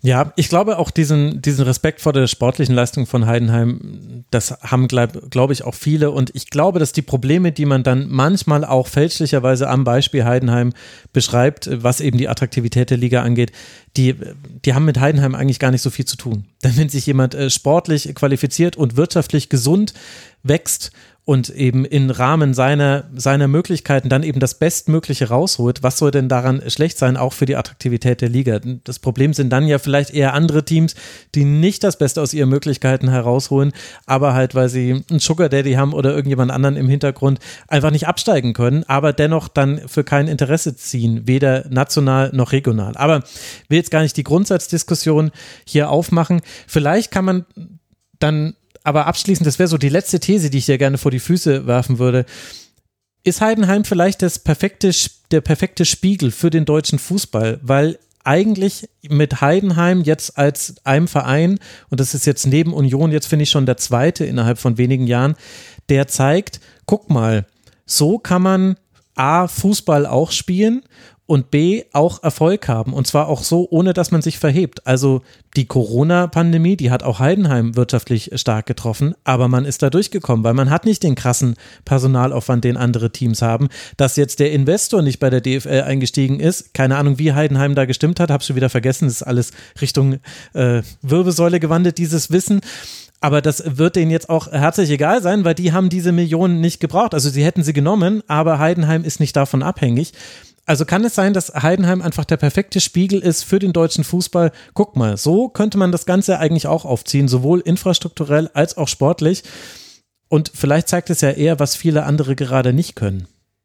Ja, ich glaube auch diesen Respekt vor der sportlichen Leistung von Heidenheim, das haben, glaube ich, auch viele. Und ich glaube, dass die Probleme, die man dann manchmal auch fälschlicherweise am Beispiel Heidenheim beschreibt, was eben die Attraktivität der Liga angeht, die haben mit Heidenheim eigentlich gar nicht so viel zu tun. Denn wenn sich jemand sportlich qualifiziert und wirtschaftlich gesund wächst und eben im Rahmen seiner Möglichkeiten dann eben das Bestmögliche rausholt, was soll denn daran schlecht sein, auch für die Attraktivität der Liga? Das Problem sind dann ja vielleicht eher andere Teams, die nicht das Beste aus ihren Möglichkeiten herausholen, aber halt, weil sie einen Sugar Daddy haben oder irgendjemand anderen im Hintergrund, einfach nicht absteigen können, aber dennoch dann für kein Interesse ziehen, weder national noch regional. Aber ich will jetzt gar nicht die Grundsatzdiskussion hier aufmachen. Vielleicht kann man dann aber abschließend, das wäre so die letzte These, die ich dir gerne vor die Füße werfen würde. Ist Heidenheim vielleicht der perfekte Spiegel für den deutschen Fußball? Weil eigentlich mit Heidenheim jetzt als einem Verein, und das ist jetzt neben Union, jetzt finde ich schon der zweite innerhalb von wenigen Jahren, der zeigt, guck mal, so kann man A, Fußball auch spielen und B, auch Erfolg haben. Und zwar auch so, ohne dass man sich verhebt. Also die Corona-Pandemie, die hat auch Heidenheim wirtschaftlich stark getroffen, aber man ist da durchgekommen, weil man hat nicht den krassen Personalaufwand, den andere Teams haben. Dass jetzt der Investor nicht bei der DFL eingestiegen ist, keine Ahnung, wie Heidenheim da gestimmt hat, habe schon wieder vergessen, das ist alles Richtung Wirbelsäule gewandelt, dieses Wissen. Aber das wird denen jetzt auch herzlich egal sein, weil die haben diese Millionen nicht gebraucht. Also sie hätten sie genommen, aber Heidenheim ist nicht davon abhängig. Also kann es sein, dass Heidenheim einfach der perfekte Spiegel ist für den deutschen Fußball? Guck mal, so könnte man das Ganze eigentlich auch aufziehen, sowohl infrastrukturell als auch sportlich. Und vielleicht zeigt es ja eher, was viele andere gerade nicht können.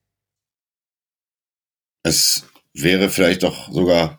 Es wäre vielleicht doch sogar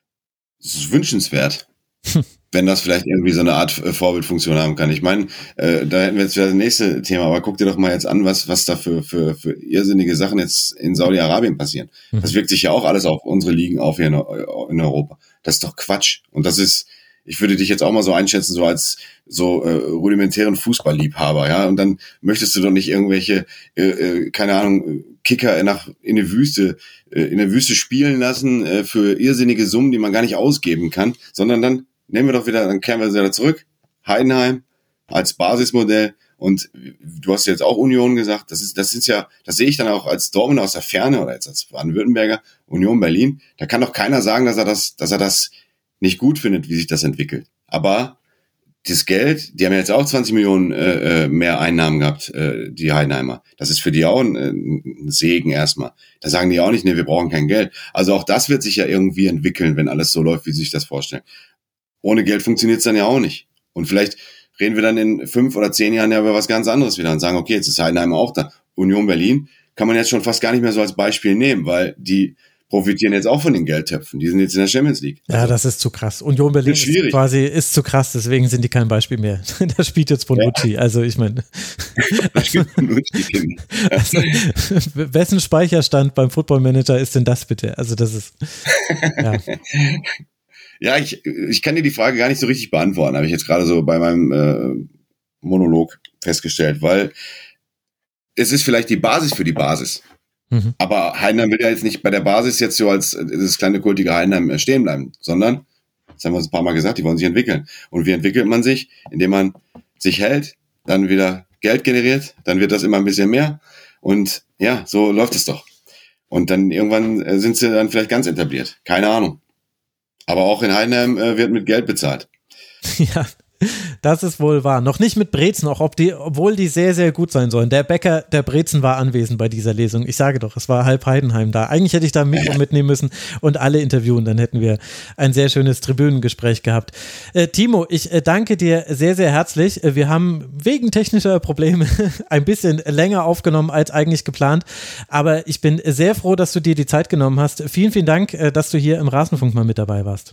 wünschenswert, wenn das vielleicht irgendwie so eine Art Vorbildfunktion haben kann. Ich meine, da hätten wir jetzt wieder das nächste Thema, aber guck dir doch mal jetzt an, was da für irrsinnige Sachen jetzt in Saudi-Arabien passieren. Das wirkt sich ja auch alles auf unsere Ligen auf hier in Europa. Das ist doch Quatsch. Und das ist, ich würde dich jetzt auch mal so einschätzen, so als so rudimentären Fußballliebhaber, ja. Und dann möchtest du doch nicht irgendwelche, keine Ahnung, Kicker in der Wüste spielen lassen für irrsinnige Summen, die man gar nicht ausgeben kann, sondern dann kehren wir wieder zurück. Heidenheim als Basismodell. Und du hast jetzt auch Union gesagt. Das sehe ich dann auch als Dortmund aus der Ferne oder jetzt als Baden-Württemberger, Union Berlin. Da kann doch keiner sagen, dass er das nicht gut findet, wie sich das entwickelt. Aber das Geld, die haben ja jetzt auch 20 Millionen mehr Einnahmen gehabt, die Heidenheimer. Das ist für die auch ein Segen erstmal. Da sagen die auch nicht, nee, wir brauchen kein Geld. Also auch das wird sich ja irgendwie entwickeln, wenn alles so läuft, wie sie sich das vorstellen. Ohne Geld funktioniert es dann ja auch nicht. Und vielleicht reden wir dann in 5 oder 10 Jahren ja über was ganz anderes wieder und sagen, okay, jetzt ist Heidenheim auch da. Union Berlin kann man jetzt schon fast gar nicht mehr so als Beispiel nehmen, weil die profitieren jetzt auch von den Geldtöpfen. Die sind jetzt in der Champions League. Also, ja, das ist zu krass. Union Berlin ist zu krass, deswegen sind die kein Beispiel mehr. Da spielt jetzt Bonucci. Ja. Also ich meine. Da spielt Bonucci. Also, wessen Speicherstand beim Football Manager ist denn das bitte? Also das ist, ja. Ja, ich kann dir die Frage gar nicht so richtig beantworten, habe ich jetzt gerade so bei meinem Monolog festgestellt, weil es ist vielleicht die Basis für die Basis. Mhm. Aber Heidenheim will ja jetzt nicht bei der Basis jetzt so als das kleine kultige Heidenheim stehen bleiben, sondern, das haben wir uns ein paar Mal gesagt, die wollen sich entwickeln. Und wie entwickelt man sich? Indem man sich hält, dann wieder Geld generiert, dann wird das immer ein bisschen mehr und ja, so läuft es doch. Und dann irgendwann sind sie dann vielleicht ganz etabliert. Keine Ahnung. Aber auch in Heidenheim wird mit Geld bezahlt. Ja, das ist wohl wahr. Noch nicht mit Brezen, obwohl die sehr, sehr gut sein sollen. Der Bäcker der Brezen war anwesend bei dieser Lesung. Ich sage doch, es war halb Heidenheim da. Eigentlich hätte ich da mitnehmen müssen und alle interviewen. Dann hätten wir ein sehr schönes Tribünengespräch gehabt. Timo, ich danke dir sehr, sehr herzlich. Wir haben wegen technischer Probleme ein bisschen länger aufgenommen als eigentlich geplant. Aber ich bin sehr froh, dass du dir die Zeit genommen hast. Vielen, vielen Dank, dass du hier im Rasenfunk mal mit dabei warst.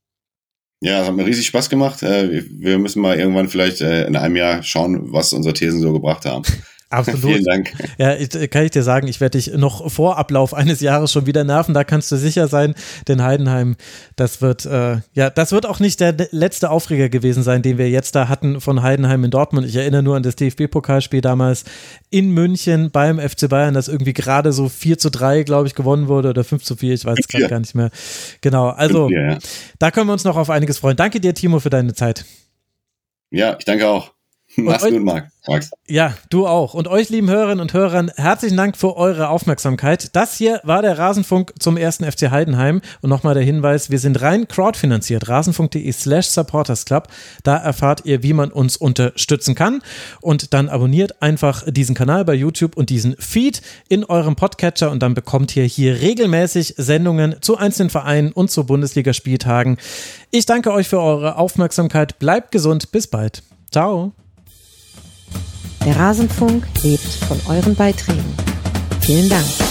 Ja, es hat mir riesig Spaß gemacht. Wir müssen mal irgendwann vielleicht in einem Jahr schauen, was unsere Thesen so gebracht haben. Absolut. Vielen Dank. Ja, kann ich dir sagen, ich werde dich noch vor Ablauf eines Jahres schon wieder nerven, da kannst du sicher sein, denn Heidenheim, das wird auch nicht der letzte Aufreger gewesen sein, den wir jetzt da hatten von Heidenheim in Dortmund. Ich erinnere nur an das DFB-Pokalspiel damals in München beim FC Bayern, das irgendwie gerade so 4-3, glaube ich, gewonnen wurde oder 5-4, ich weiß es gerade gar nicht mehr. Genau, also 5-4, ja. Da können wir uns noch auf einiges freuen. Danke dir, Timo, für deine Zeit. Ja, ich danke auch. Mach's gut, Max. Ja, du auch. Und euch, lieben Hörerinnen und Hörern, herzlichen Dank für eure Aufmerksamkeit. Das hier war der Rasenfunk zum 1. FC Heidenheim. Und nochmal der Hinweis, wir sind rein crowdfinanziert. rasenfunk.de/supportersclub. Da erfahrt ihr, wie man uns unterstützen kann. Und dann abonniert einfach diesen Kanal bei YouTube und diesen Feed in eurem Podcatcher und dann bekommt ihr hier regelmäßig Sendungen zu einzelnen Vereinen und zu Bundesligaspieltagen. Ich danke euch für eure Aufmerksamkeit. Bleibt gesund. Bis bald. Ciao. Der Rasenfunk lebt von euren Beiträgen. Vielen Dank.